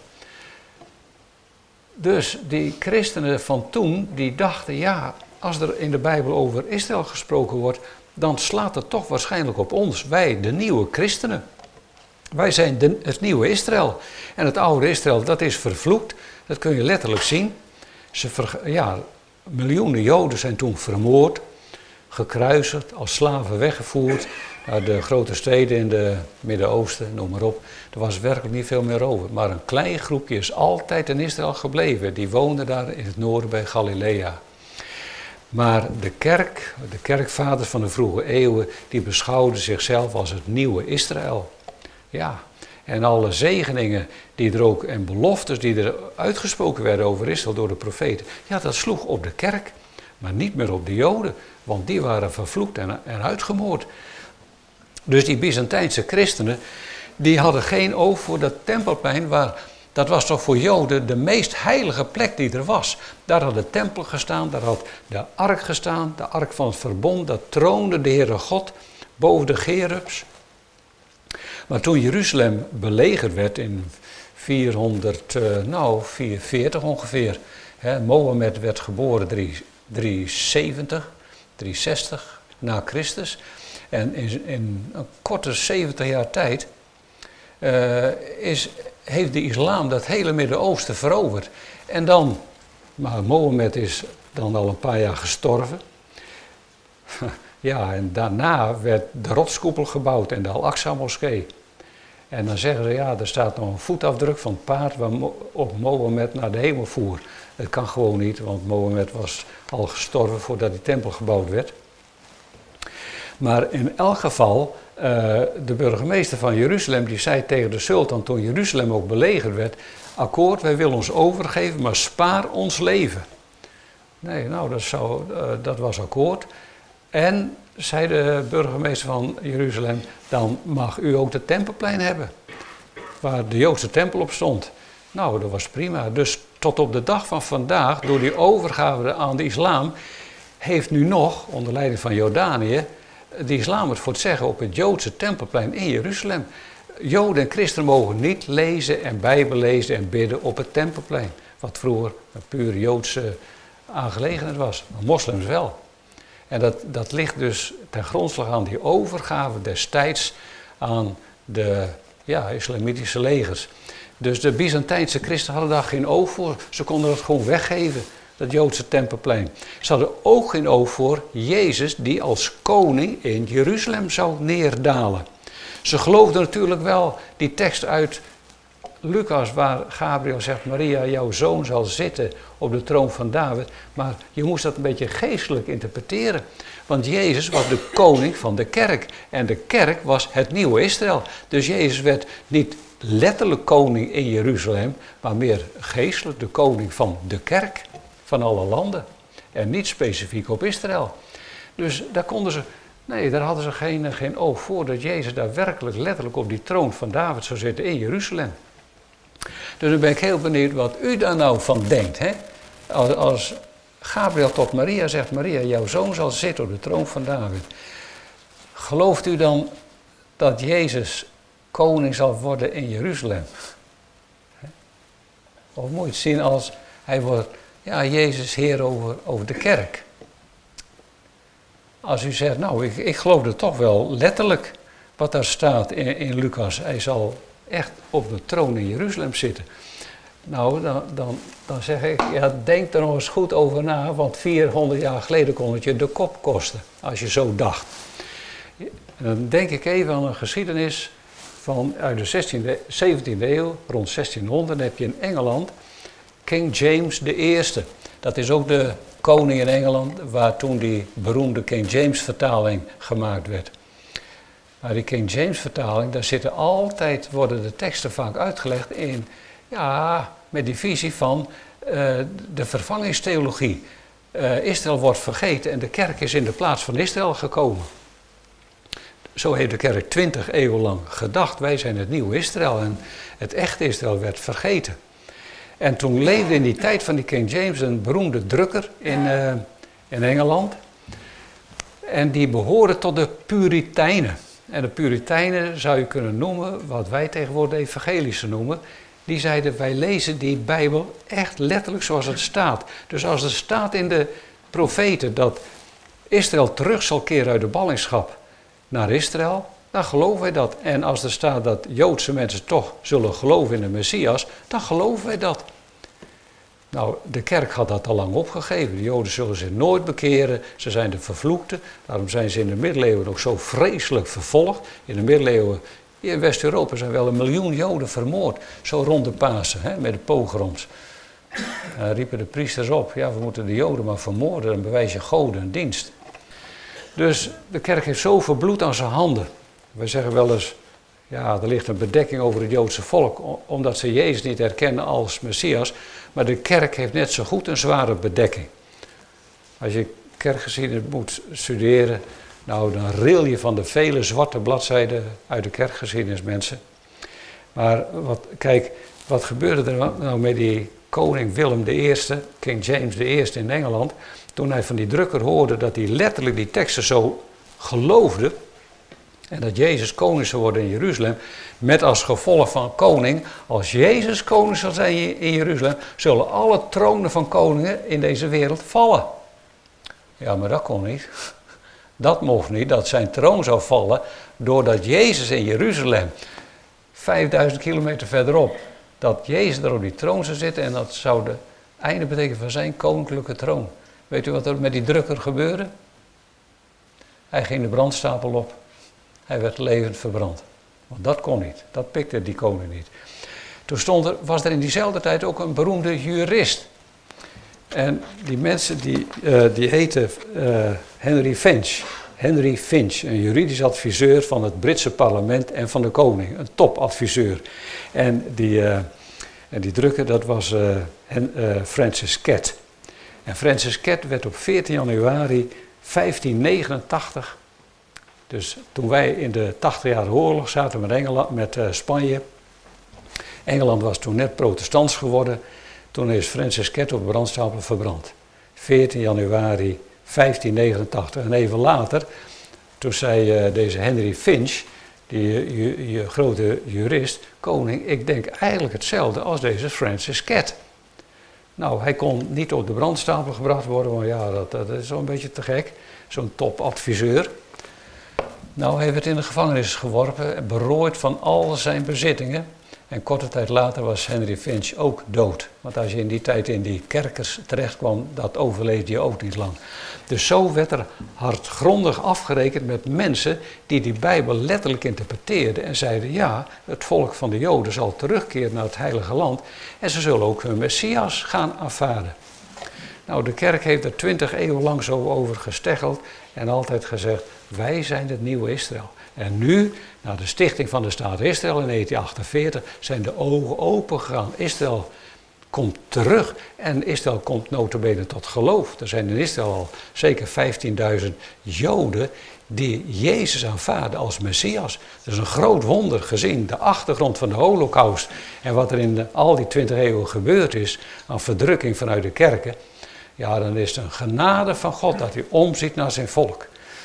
Dus die christenen van toen, die dachten, ja, als er in de Bijbel over Israël gesproken wordt, dan slaat het toch waarschijnlijk op ons, wij, de nieuwe christenen. Wij zijn het nieuwe Israël. En het oude Israël, dat is vervloekt, dat kun je letterlijk zien. Miljoenen Joden zijn toen vermoord, gekruisigd, als slaven weggevoerd naar de grote steden in het Midden-Oosten, noem maar op. Er was werkelijk niet veel meer over. Maar een klein groepje is altijd in Israël gebleven. Die woonden daar in het noorden bij Galilea. Maar de kerkvaders van de vroege eeuwen, die beschouwden zichzelf als het nieuwe Israël. Ja, en alle zegeningen die er ook, en beloftes die er uitgesproken werden over Israël door de profeten, ja, dat sloeg op de kerk, maar niet meer op de Joden, want die waren vervloekt en uitgemoord. Dus die Byzantijnse christenen, die hadden geen oog voor dat tempelplein, dat was toch voor Joden de meest heilige plek die er was. Daar had de tempel gestaan, daar had de ark gestaan, de ark van het verbond, daar troonde de Heere God boven de gerubs. Maar toen Jeruzalem belegerd werd in 440 ongeveer, Mohammed werd geboren 360 na Christus. En in een korte 70 jaar tijd heeft de islam dat hele Midden-Oosten veroverd. En dan, maar Mohammed is dan al een paar jaar gestorven. Ja, en daarna werd de rotskoepel gebouwd en de Al-Aqsa-moskee. En dan zeggen ze, ja, er staat nog een voetafdruk van het paard waarop Mohammed naar de hemel voer. Dat kan gewoon niet, want Mohammed was al gestorven voordat die tempel gebouwd werd. Maar in elk geval, de burgemeester van Jeruzalem, die zei tegen de sultan toen Jeruzalem ook belegerd werd, akkoord, wij willen ons overgeven, maar spaar ons leven. Nee, nou, dat was akkoord. En zei de burgemeester van Jeruzalem, dan mag u ook de tempelplein hebben, waar de Joodse tempel op stond. Nou, dat was prima. Dus tot op de dag van vandaag, door die overgave aan de islam, heeft nu nog, onder leiding van Jordanië, de islam het voor het zeggen op het Joodse tempelplein in Jeruzalem. Joden en christenen mogen niet lezen en Bijbel lezen en bidden op het tempelplein. Wat vroeger een pure Joodse aangelegenheid was, maar moslims wel. En dat ligt dus ten grondslag aan die overgave destijds aan de islamitische legers. Dus de Byzantijnse christenen hadden daar geen oog voor. Ze konden dat gewoon weggeven, dat Joodse tempelplein. Ze hadden ook geen oog voor Jezus die als koning in Jeruzalem zou neerdalen. Ze geloofden natuurlijk wel die tekst uit Lucas waar Gabriel zegt, Maria, jouw zoon zal zitten op de troon van David. Maar je moest dat een beetje geestelijk interpreteren. Want Jezus was de koning van de kerk. En de kerk was het nieuwe Israël. Dus Jezus werd niet letterlijk koning in Jeruzalem, maar meer geestelijk de koning van de kerk, van alle landen. En niet specifiek op Israël. Dus daar hadden ze geen oog voor dat Jezus daar werkelijk letterlijk op die troon van David zou zitten in Jeruzalem. Dus dan ben ik heel benieuwd wat u daar nou van denkt. Hè? Als Gabriel tot Maria zegt, Maria, jouw zoon zal zitten op de troon van David. Gelooft u dan dat Jezus koning zal worden in Jeruzalem? Of moet je het zien als hij wordt, Jezus heer over de kerk? Als u zegt, nou, ik geloof het toch wel letterlijk wat daar staat in Lucas. Hij zal echt op de troon in Jeruzalem zitten. Nou, dan zeg ik, denk er nog eens goed over na, want 400 jaar geleden kon het je de kop kosten, als je zo dacht. En dan denk ik even aan een geschiedenis uit de 17e eeuw, rond 1600, dan heb je in Engeland, King James I. Dat is ook de koning in Engeland waar toen die beroemde King James vertaling gemaakt werd. Maar die King James vertaling, daar worden de teksten vaak uitgelegd in, met die visie van de vervangingstheologie. Israël wordt vergeten en de kerk is in de plaats van Israël gekomen. Zo heeft de kerk 20 eeuwen lang gedacht, wij zijn het nieuwe Israël en het echte Israël werd vergeten. En toen leefde in die tijd van die King James een beroemde drukker in Engeland. En die behoorde tot de Puritijnen. En de Puritijnen zou je kunnen noemen, wat wij tegenwoordig de evangelische noemen. Die zeiden, wij lezen die Bijbel echt letterlijk zoals het staat. Dus als er staat in de profeten dat Israël terug zal keren uit de ballingschap naar Israël, dan geloven wij dat. En als er staat dat Joodse mensen toch zullen geloven in de Messias, dan geloven wij dat. Nou, de kerk had dat al lang opgegeven. De Joden zullen zich nooit bekeren, ze zijn de vervloekten. Daarom zijn ze in de middeleeuwen ook zo vreselijk vervolgd. In de middeleeuwen, in West-Europa zijn wel 1 miljoen Joden vermoord. Zo rond de Pasen, met de pogroms. Dan riepen de priesters op, we moeten de Joden maar vermoorden, dan bewijs je goden een dienst. Dus de kerk heeft zoveel bloed aan zijn handen. Wij zeggen wel eens, er ligt een bedekking over het Joodse volk, omdat ze Jezus niet herkennen als Messias. Maar de kerk heeft net zo goed een zware bedekking. Als je kerkgeschiedenis moet studeren, dan ril je van de vele zwarte bladzijden uit de kerkgeschiedenis, mensen. Maar wat gebeurde er nou met die koning Willem I, King James I in Engeland, toen hij van die drukker hoorde dat hij letterlijk die teksten zo geloofde, en dat Jezus koning zou worden in Jeruzalem, met als gevolg van koning, als Jezus koning zal zijn in Jeruzalem, zullen alle tronen van koningen in deze wereld vallen. Ja, maar dat kon niet. Dat mocht niet, dat zijn troon zou vallen, doordat Jezus in Jeruzalem, 5000 kilometer verderop, dat Jezus er op die troon zou zitten en dat zou de einde betekenen van zijn koninklijke troon. Weet u wat er met die drukker gebeurde? Hij ging de brandstapel op. Hij werd levend verbrand. Want dat kon niet. Dat pikte die koning niet. Toen was er in diezelfde tijd ook een beroemde jurist. En die mensen die heette Henry Finch. Henry Finch, een juridisch adviseur van het Britse parlement en van de koning. Een topadviseur. En die drukker, dat was Francis Catt. En Francis Catt werd op 14 januari 1589... Dus toen wij in de 80-jarige oorlog zaten met Spanje. Engeland was toen net protestants geworden. Toen is Francis Catt op de brandstapel verbrand. 14 januari 1589. En even later, toen zei deze Henry Finch, die grote jurist, koning, ik denk eigenlijk hetzelfde als deze Francis Catt. Nou, hij kon niet op de brandstapel gebracht worden, want dat is wel een beetje te gek. Zo'n topadviseur. Nou, hij werd in de gevangenis geworpen, berooid van al zijn bezittingen. En korte tijd later was Henry Finch ook dood. Want als je in die tijd in die kerkers terecht kwam, dat overleefde je ook niet lang. Dus zo werd er hardgrondig afgerekend met mensen die die Bijbel letterlijk interpreteerden. En zeiden, het volk van de Joden zal terugkeren naar het heilige land. En ze zullen ook hun Messias gaan aanvaarden. Nou, de kerk heeft er 20 eeuwen lang zo over gesteggeld en altijd gezegd, wij zijn het nieuwe Israël. En nu, na de stichting van de staat Israël in 1948, zijn de ogen open gegaan. Israël komt terug en Israël komt nota bene tot geloof. Er zijn in Israël al zeker 15.000 Joden die Jezus aanvaarden als Messias. Dat is een groot wonder gezien de achtergrond van de Holocaust en wat er in al die 20 eeuwen gebeurd is aan verdrukking vanuit de kerken. Ja, dan is het een genade van God dat hij omziet naar zijn volk.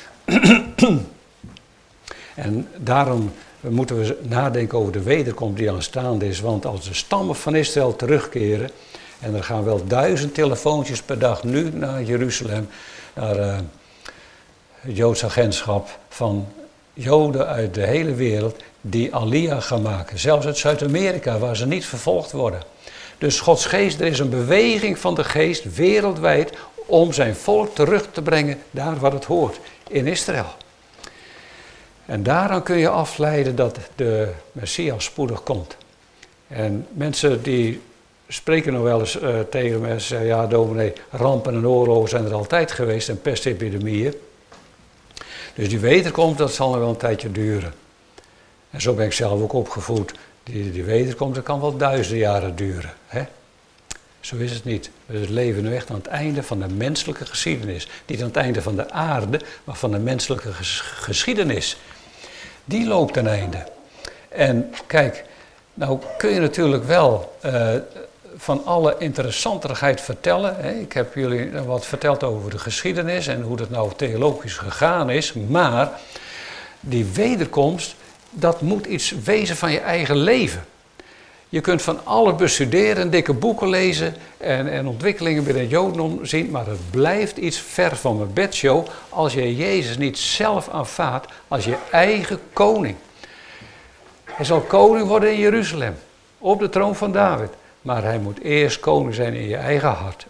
En daarom moeten we nadenken over de wederkomst die aanstaande is. Want als de stammen van Israël terugkeren, en er gaan wel 1000 telefoontjes per dag nu naar Jeruzalem, naar het Joods agentschap van Joden uit de hele wereld die Aliyah gaan maken. Zelfs uit Zuid-Amerika, waar ze niet vervolgd worden. Dus Gods geest, er is een beweging van de geest wereldwijd om zijn volk terug te brengen daar waar het hoort, in Israël. En daaraan kun je afleiden dat de Messias spoedig komt. En mensen die spreken nog wel eens tegen mensen, ja dominee, rampen en oorlogen zijn er altijd geweest en pestepidemieën. Dus die wederkomst, dat zal nog wel een tijdje duren. En zo ben ik zelf ook opgevoed. Die wederkomst, dat kan wel 1000 jaren duren. Hè? Zo is het niet. We leven nu echt aan het einde van de menselijke geschiedenis. Niet aan het einde van de aarde, maar van de menselijke geschiedenis. Die loopt ten einde. En kijk, nou kun je natuurlijk wel van alle interessanterigheid vertellen. Hè? Ik heb jullie wat verteld over de geschiedenis en hoe dat nou theologisch gegaan is. Maar die wederkomst, dat moet iets wezen van je eigen leven. Je kunt van alles bestuderen, dikke boeken lezen en ontwikkelingen binnen het Jodendom zien, maar het blijft iets ver van mijn bedshow als je Jezus niet zelf aanvaardt als je eigen koning. Hij zal koning worden in Jeruzalem, op de troon van David, maar hij moet eerst koning zijn in je eigen hart.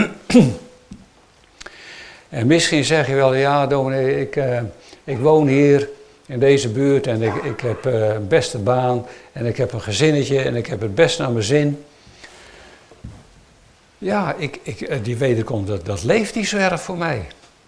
En misschien zeg je wel, ja dominee, ik woon hier in deze buurt en ik heb een beste baan en ik heb een gezinnetje en ik heb het best naar mijn zin. Ja, die wederkomst, dat leeft niet zo erg voor mij.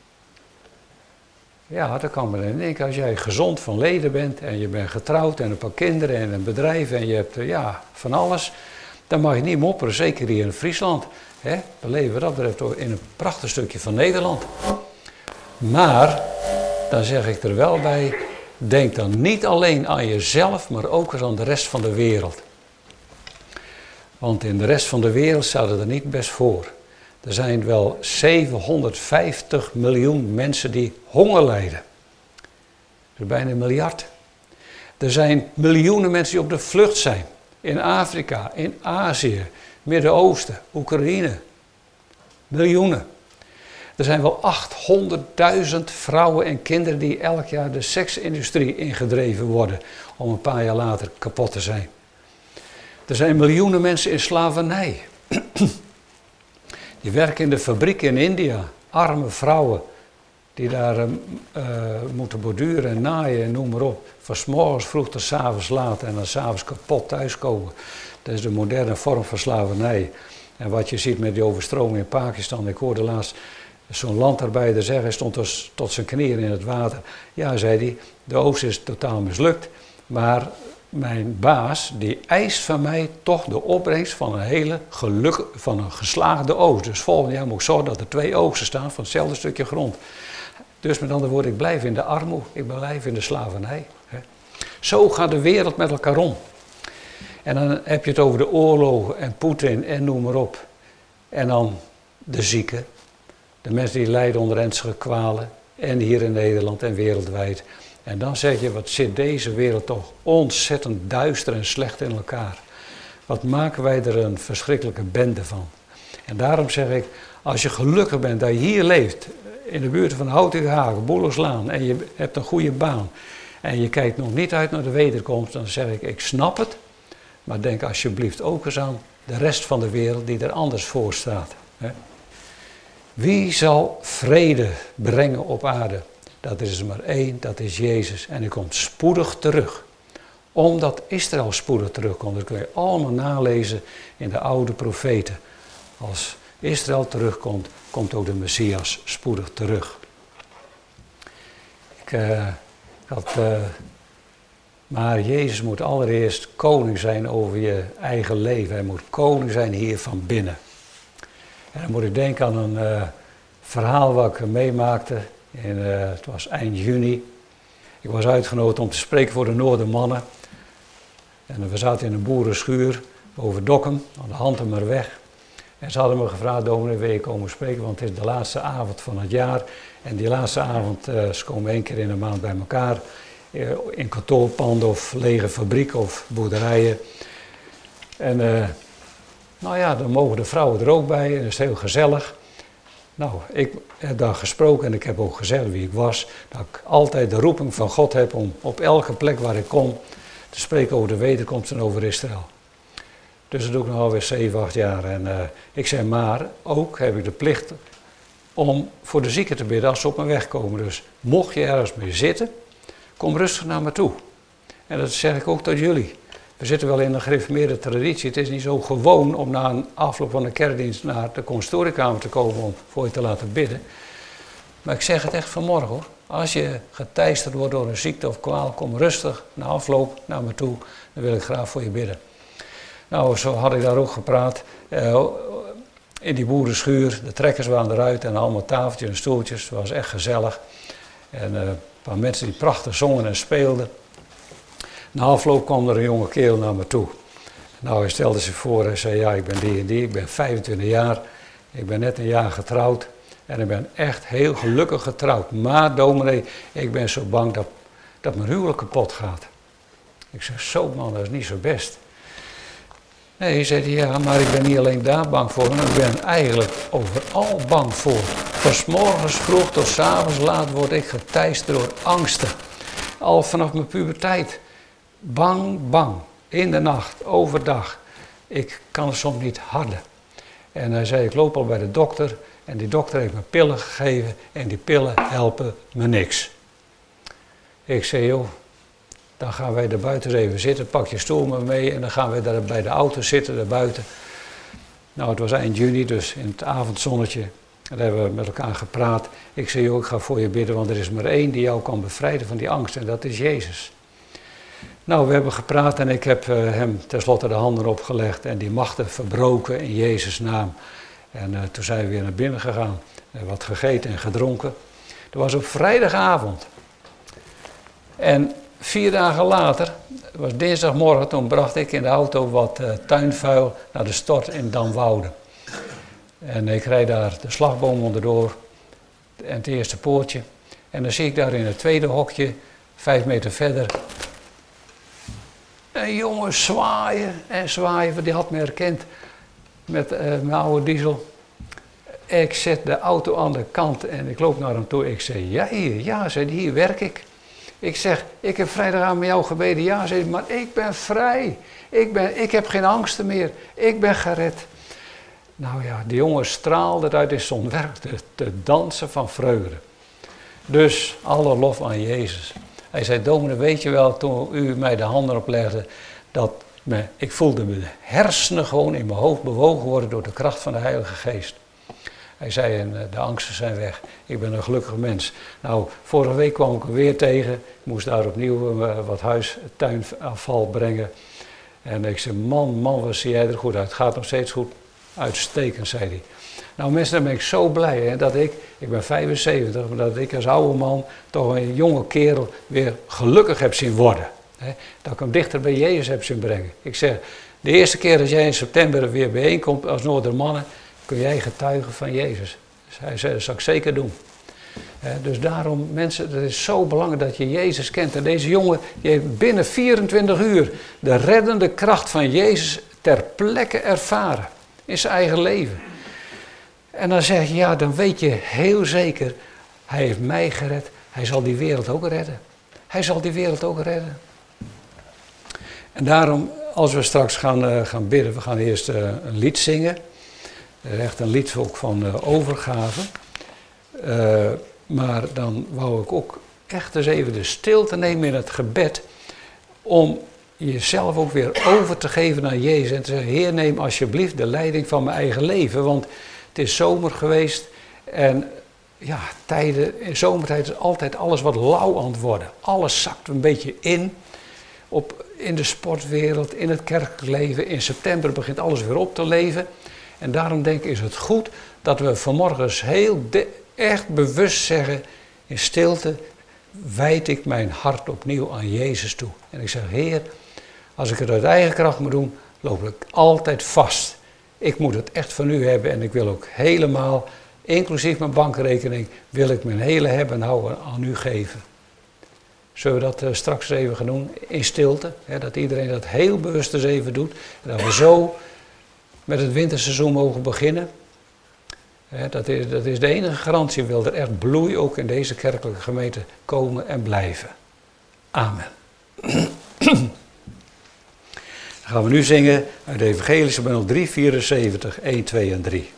Ja, dat kan me dan denken. Als jij gezond van leden bent en je bent getrouwd en een paar kinderen en een bedrijf en je hebt van alles, dan mag je niet mopperen, zeker hier in Friesland. Hè? We leven dat betreft in een prachtig stukje van Nederland. Maar, dan zeg ik er wel bij, denk dan niet alleen aan jezelf, maar ook eens aan de rest van de wereld. Want in de rest van de wereld staat het er niet best voor. Er zijn wel 750 miljoen mensen die honger lijden. Dat is bijna 1 miljard. Er zijn miljoenen mensen die op de vlucht zijn. In Afrika, in Azië, Midden-Oosten, Oekraïne. Miljoenen. Er zijn wel 800.000 vrouwen en kinderen die elk jaar de seksindustrie ingedreven worden om een paar jaar later kapot te zijn. Er zijn miljoenen mensen in slavernij. Die werken in de fabrieken in India. Arme vrouwen die daar moeten borduren en naaien en noem maar op. Van 's morgens vroeg tot 's avonds laat en dan 's avonds kapot thuiskomen. Dat is de moderne vorm van slavernij. En wat je ziet met die overstroming in Pakistan. Ik hoorde laatst zo'n landarbeider zeggen, hij stond dus tot zijn knieën in het water. Ja, zei hij, de oogst is totaal mislukt, maar mijn baas die eist van mij toch de opbrengst van van een geslaagde oogst. Dus volgend jaar moet ik zorgen dat er 2 oogsten staan van hetzelfde stukje grond. Dus met andere woorden, ik blijf in de armoede, ik blijf in de slavernij. Hè. Zo gaat de wereld met elkaar om. En dan heb je het over de oorlogen en Poetin en noem maar op. En dan de zieken, de mensen die lijden onder ernstige kwalen. En hier in Nederland en wereldwijd. En dan zeg je, wat zit deze wereld toch ontzettend duister en slecht in elkaar. Wat maken wij er een verschrikkelijke bende van. En daarom zeg ik, als je gelukkig bent dat je hier leeft, in de buurt van Houtingenhagen, Boelerslaan, en je hebt een goede baan, en je kijkt nog niet uit naar de wederkomst, dan zeg ik snap het, maar denk alsjeblieft ook eens aan de rest van de wereld die er anders voor staat. Hè? Wie zal vrede brengen op aarde? Dat is er maar één, dat is Jezus. En hij komt spoedig terug. Omdat Israël spoedig terugkomt, dat kun je allemaal nalezen in de oude profeten. Als Israël terugkomt, komt ook de Messias spoedig terug. Maar Jezus moet allereerst koning zijn over je eigen leven. Hij moet koning zijn hier van binnen. En dan moet ik denken aan een verhaal wat ik meemaakte. Het was eind juni. Ik was uitgenodigd om te spreken voor de Noordermannen. En we zaten in een boerenschuur over Dokkum, aan de Hantemerweg. En ze hadden me gevraagd, dominee, wil je komen spreken, want het is de laatste avond van het jaar. En die laatste avond, ze komen 1 keer in de maand bij elkaar. In kantoorpanden of lege fabrieken of boerderijen. En dan mogen de vrouwen er ook bij en dat is heel gezellig. Nou, ik heb daar gesproken en ik heb ook gezegd wie ik was. Dat ik altijd de roeping van God heb om op elke plek waar ik kom te spreken over de wederkomst en over Israël. Dus dat doe ik nog alweer 7, 8 jaar. En ik zei, maar ook heb ik de plicht om voor de zieken te bidden als ze op mijn weg komen. Dus mocht je ergens mee zitten, kom rustig naar me toe. En dat zeg ik ook tot jullie. We zitten wel in een gereformeerde traditie. Het is niet zo gewoon om na een afloop van de kerkdienst naar de consistoriekamer te komen om voor je te laten bidden. Maar ik zeg het echt vanmorgen hoor. Als je geteisterd wordt door een ziekte of kwaal, kom rustig na afloop naar me toe. Dan wil ik graag voor je bidden. Nou, zo had ik daar ook gepraat. In die boerenschuur, de trekkers waren eruit en allemaal tafeltjes en stoeltjes. Het was echt gezellig. En een paar mensen die prachtig zongen en speelden. Na afloop kwam er een jonge kerel naar me toe. Nou, hij stelde zich voor en zei, ja, ik ben die en die, ik ben 25 jaar. Ik ben net een jaar getrouwd en ik ben echt heel gelukkig getrouwd. Maar dominee, ik ben zo bang dat mijn huwelijk kapot gaat. Ik zeg, zo man, dat is niet zo best. Nee, zei hij, ja, maar ik ben niet alleen daar bang voor, maar ik ben eigenlijk overal bang voor. Van 's morgens vroeg tot 's avonds laat word ik geteisterd door angsten. Al vanaf mijn puberteit. Bang, bang. In de nacht, overdag. Ik kan het soms niet harden. En hij zei, ik loop al bij de dokter en die dokter heeft me pillen gegeven en die pillen helpen me niks. Ik zei, joh, dan gaan wij daar buiten even zitten, pak je stoel maar mee en dan gaan wij daar bij de auto zitten, daar buiten. Nou, het was eind juni, dus in het avondzonnetje. En daar hebben we met elkaar gepraat. Ik zei, joh, ik ga voor je bidden, want er is maar één die jou kan bevrijden van die angst en dat is Jezus. Nou, we hebben gepraat en ik heb hem tenslotte de handen opgelegd en die machten verbroken in Jezus' naam. En toen zijn we weer naar binnen gegaan, wat gegeten en gedronken. Dat was op vrijdagavond. En 4 dagen later, het was dinsdagmorgen, toen bracht ik in de auto wat tuinvuil naar de stort in Damwoude. En ik rijd daar de slagboom onderdoor en het eerste poortje. En dan zie ik daar in het tweede hokje, 5 meter verder, een jongen zwaaien en zwaaien, want die had me herkend met mijn oude diesel. Ik zet de auto aan de kant en ik loop naar hem toe. Ik zeg, ja hier, ja, zei hij, hier werk ik. Ik zeg, ik heb vrijdagavond met jou gebeden, ja, zei hij, maar ik ben vrij. Ik heb geen angsten meer, ik ben gered. Nou ja, die jongen straalde eruit en stond werkelijk te dansen van vreugde. Dus alle lof aan Jezus. Hij zei, dominee, weet je wel, toen u mij de handen oplegde, ik voelde me de hersenen gewoon in mijn hoofd bewogen worden door de kracht van de Heilige Geest. Hij zei, en de angsten zijn weg. Ik ben een gelukkig mens. Nou, vorige week kwam ik hem weer tegen. Ik moest daar opnieuw wat tuinafval brengen. En ik zei, man, wat zie jij er goed uit. Het gaat nog steeds goed. Uitstekend, zei hij. Nou mensen, dan ben ik zo blij hè, dat ik ben 75, maar dat ik als oude man toch een jonge kerel weer gelukkig heb zien worden. Hè. Dat ik hem dichter bij Jezus heb zien brengen. Ik zeg, de eerste keer dat jij in september weer bijeenkomt als Noordermannen, kun jij getuigen van Jezus. Dus hij zei, dat zal ik zeker doen. Dus daarom, mensen, het is zo belangrijk dat je Jezus kent. En deze jongen, die heeft binnen 24 uur de reddende kracht van Jezus ter plekke ervaren. In zijn eigen leven. En dan zeg je, ja, dan weet je heel zeker, hij heeft mij gered. Hij zal die wereld ook redden. Hij zal die wereld ook redden. En daarom, als we straks gaan bidden, we gaan eerst een lied zingen. Echt een lied ook van overgave. Maar dan wou ik ook echt eens even de stilte nemen in het gebed. Om jezelf ook weer over te geven aan Jezus. En te zeggen, Heer, neem alsjeblieft de leiding van mijn eigen leven. Want het is zomer geweest. En ja, in zomertijd is altijd alles wat lauw aan het worden. Alles zakt een beetje in. In de sportwereld, in het kerkelijk leven. In september begint alles weer op te leven. En daarom denk ik, is het goed dat we vanmorgen echt bewust zeggen, in stilte wijd ik mijn hart opnieuw aan Jezus toe. En ik zeg, Heer, als ik het uit eigen kracht moet doen, loop ik altijd vast. Ik moet het echt van u hebben en ik wil ook helemaal, inclusief mijn bankrekening, wil ik mijn hele hebben en houden aan u geven. Zullen we dat straks even gaan doen, in stilte, hè, dat iedereen dat heel bewust eens even doet. En dat we zo met het winterseizoen mogen beginnen. Dat is de enige garantie, wil er echt bloei ook in deze kerkelijke gemeente komen en blijven. Amen. Dan gaan we nu zingen uit de Evangelische Bundel 374, 1, 2 en 3.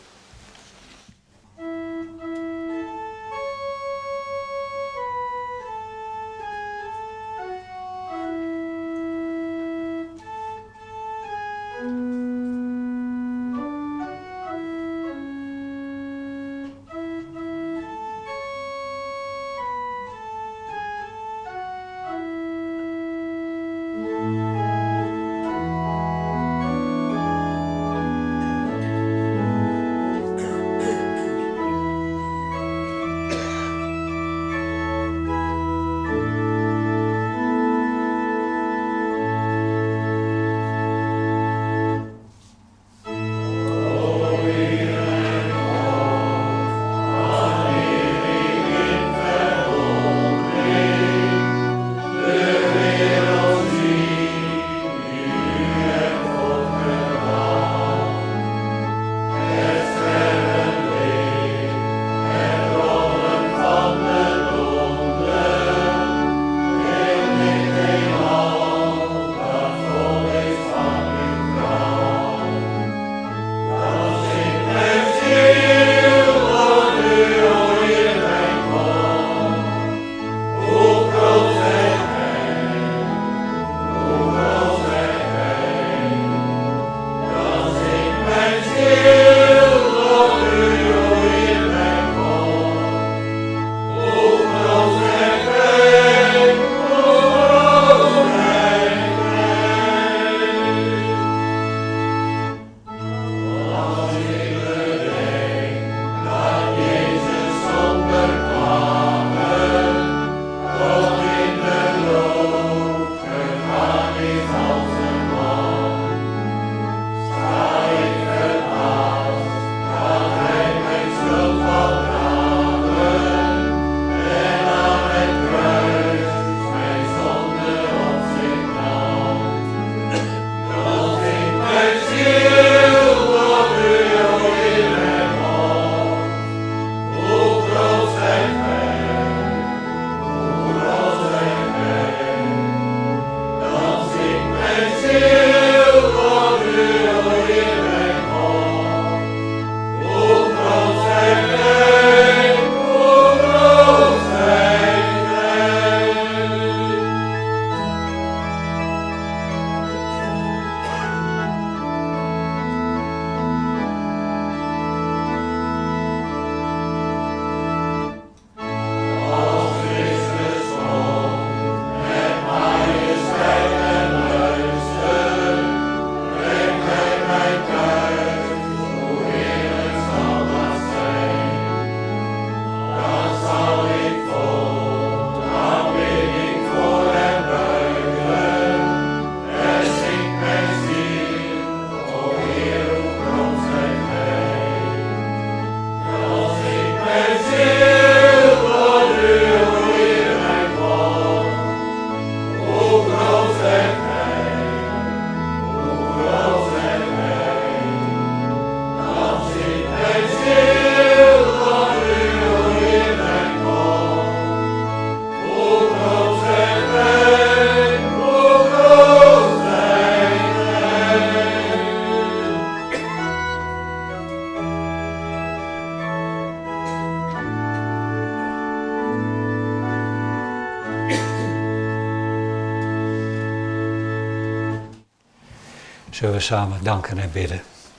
Zullen we samen danken en bidden.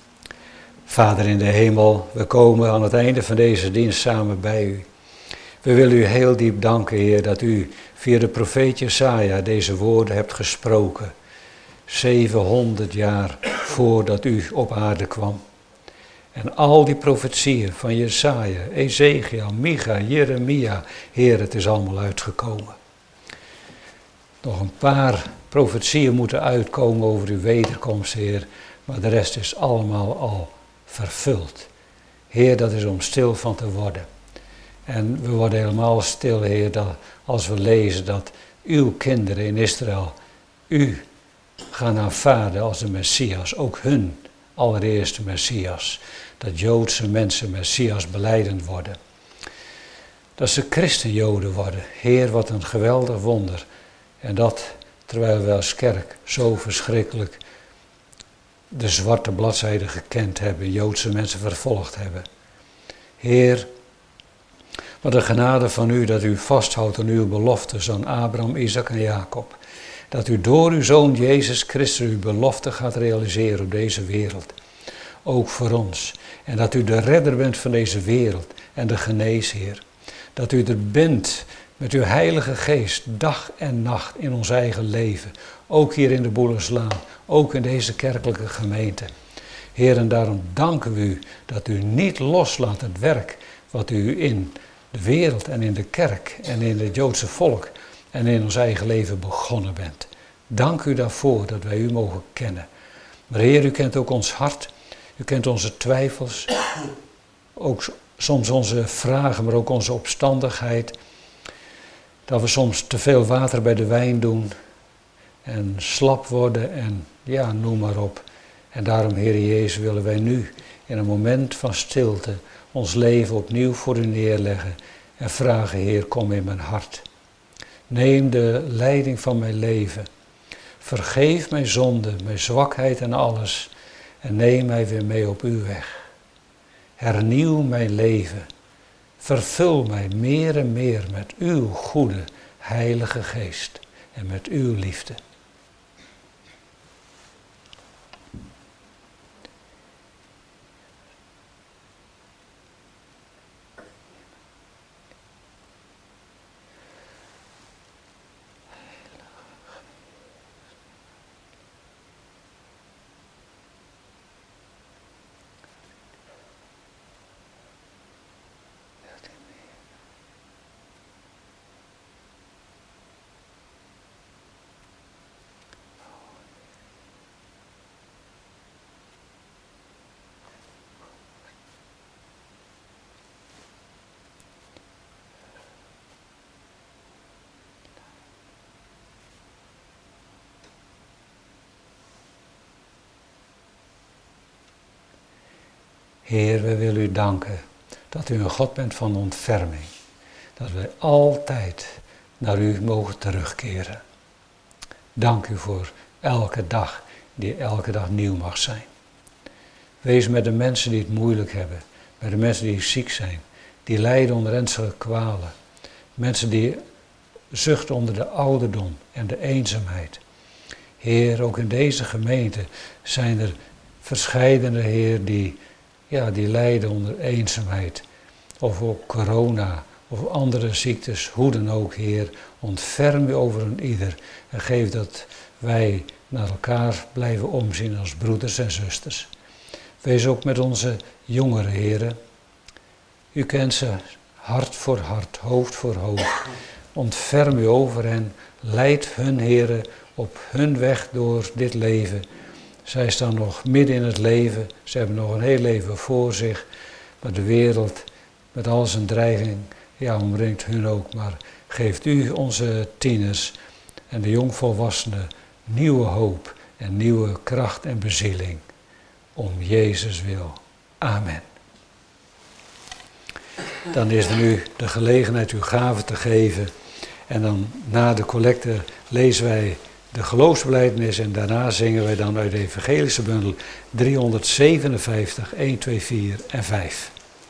Vader in de hemel, we komen aan het einde van deze dienst samen bij u. We willen u heel diep danken, Heer, dat u via de profeet Jesaja deze woorden hebt gesproken. 700 jaar voordat u op aarde kwam. En al die profetieën van Jesaja, Ezekiel, Micha, Jeremia, Heer, het is allemaal uitgekomen. Nog een paar profetieën moeten uitkomen over uw wederkomst, Heer, maar de rest is allemaal al vervuld. Heer, dat is om stil van te worden. En we worden helemaal stil, Heer, dat als we lezen dat uw kinderen in Israël u gaan aanvaarden als de Messias, ook hun allereerste Messias. Dat Joodse mensen Messias belijdend worden. Dat ze christenjoden worden. Heer, wat een geweldig wonder. En dat terwijl we als kerk zo verschrikkelijk de zwarte bladzijde gekend hebben, Joodse mensen vervolgd hebben. Heer, wat een genade van u dat u vasthoudt aan uw beloftes aan Abraham, Isaac en Jacob. Dat u door uw Zoon Jezus Christus uw belofte gaat realiseren op deze wereld. Ook voor ons. En dat u de redder bent van deze wereld en de geneesheer. Dat u er bent met uw heilige geest dag en nacht in ons eigen leven. Ook hier in de Boelerslaan, ook in deze kerkelijke gemeente. Heer, en daarom danken we u dat u niet loslaat het werk wat u in de wereld en in de kerk en in het Joodse volk en in ons eigen leven begonnen bent. Dank u daarvoor dat wij u mogen kennen. Maar Heer, u kent ook ons hart, u kent onze twijfels, ook soms onze vragen, maar ook onze opstandigheid. Dat we soms te veel water bij de wijn doen en slap worden en ja, noem maar op. En daarom, Heer Jezus, willen wij nu in een moment van stilte ons leven opnieuw voor u neerleggen en vragen, Heer, kom in mijn hart. Neem de leiding van mijn leven. Vergeef mijn zonde, mijn zwakheid en alles en neem mij weer mee op uw weg. Hernieuw mijn leven. Vervul mij meer en meer met uw goede, heilige geest en met uw liefde. Heer, we willen u danken dat u een God bent van ontferming. Dat wij altijd naar u mogen terugkeren. Dank u voor elke dag die elke dag nieuw mag zijn. Wees met de mensen die het moeilijk hebben. Met de mensen die ziek zijn. Die lijden onder ernstige kwalen. Mensen die zuchten onder de ouderdom en de eenzaamheid. Heer, ook in deze gemeente zijn er verscheidene, Heer, die lijden onder eenzaamheid. Of ook corona, of andere ziektes, hoe dan ook, Heer. Ontferm u over een ieder en geef dat wij naar elkaar blijven omzien als broeders en zusters. Wees ook met onze jongeren, Heer. U kent ze hart voor hart, hoofd voor hoofd. Ontferm u over hen, leid hun, Heer, op hun weg door dit leven. Zij staan nog midden in het leven, ze hebben nog een heel leven voor zich. Maar de wereld, met al zijn dreiging, omringt hun ook. Maar geeft u onze tieners en de jongvolwassenen nieuwe hoop en nieuwe kracht en bezieling. Om Jezus wil. Amen. Dan is er nu de gelegenheid uw gaven te geven. En dan na de collecte lezen wij de geloofsbelijdenis en daarna zingen wij dan uit de evangelische bundel 357, 1, 2, 4 en 5.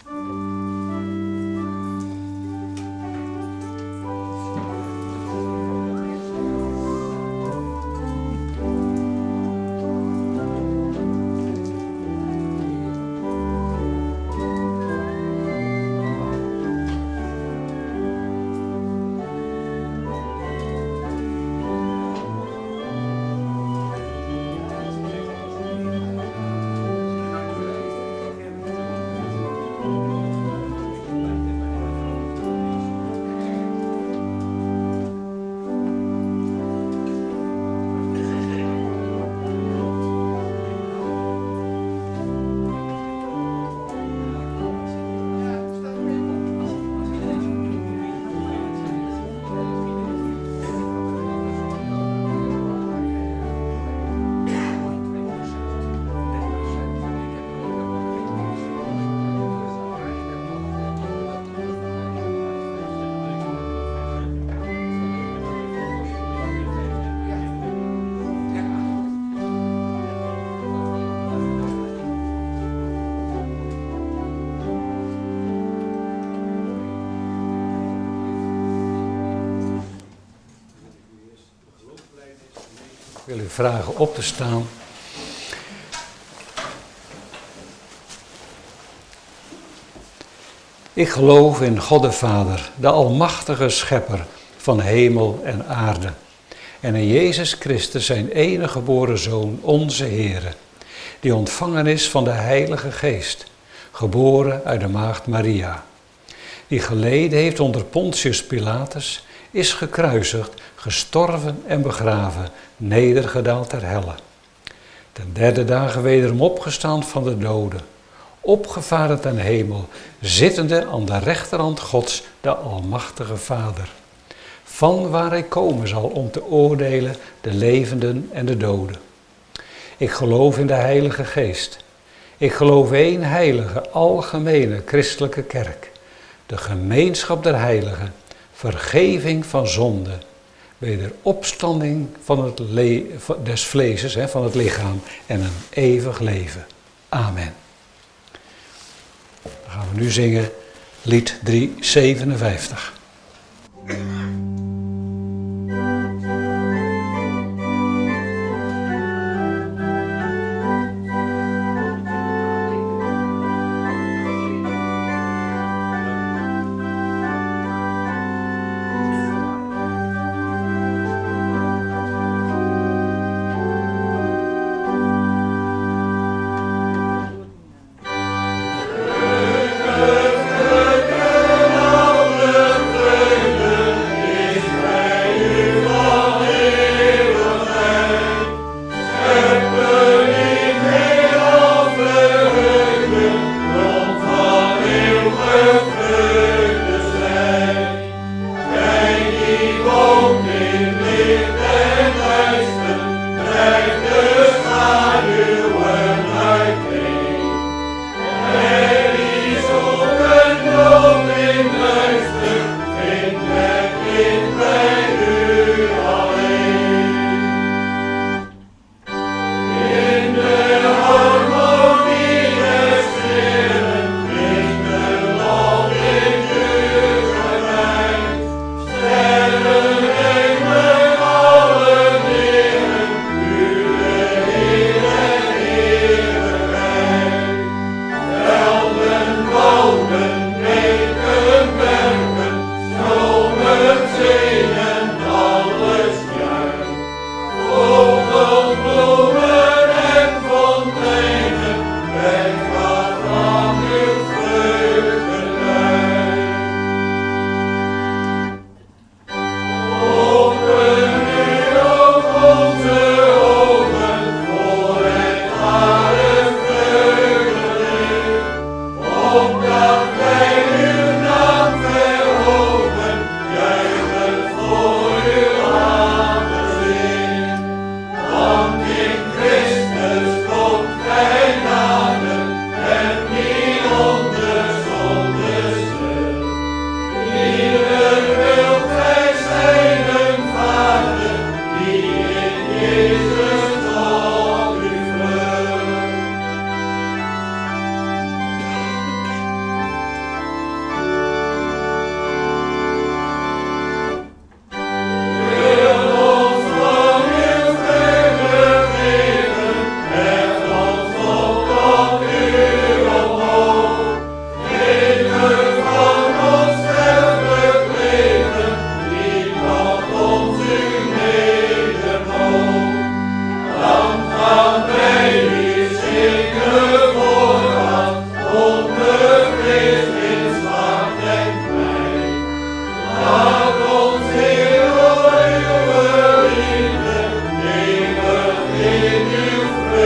Ik wil u vragen op te staan. Ik geloof in God de Vader, de almachtige schepper van hemel en aarde. En in Jezus Christus, zijn enige geboren Zoon, onze Heere, die ontvangen is van de Heilige Geest, geboren uit de maagd Maria. Die geleden heeft onder Pontius Pilatus, is gekruisigd, gestorven en begraven, nedergedaald ter helle. Ten derde dagen wederom opgestaan van de doden, opgevaren ten hemel, zittende aan de rechterhand Gods, de almachtige Vader. Van waar hij komen zal om te oordelen de levenden en de doden. Ik geloof in de Heilige Geest. Ik geloof één heilige, algemene, christelijke kerk. De gemeenschap der heiligen, vergeving van zonde, wederopstanding van des vleeses, van het lichaam en een eeuwig leven. Amen. Dan gaan we nu zingen lied 357.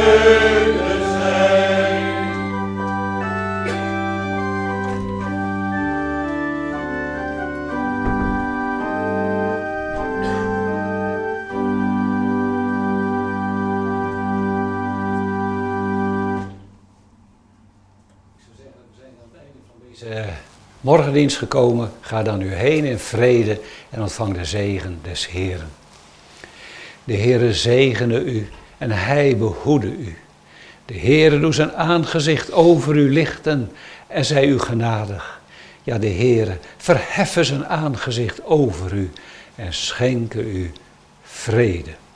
Morgendienst gekomen, ga dan nu heen in vrede en ontvang de zegen des Heeren. De Heere zegene u en hij behoede u. De Heere doet zijn aangezicht over u lichten en zij u genadig. Ja, de Heere verheffen zijn aangezicht over u en schenke u vrede.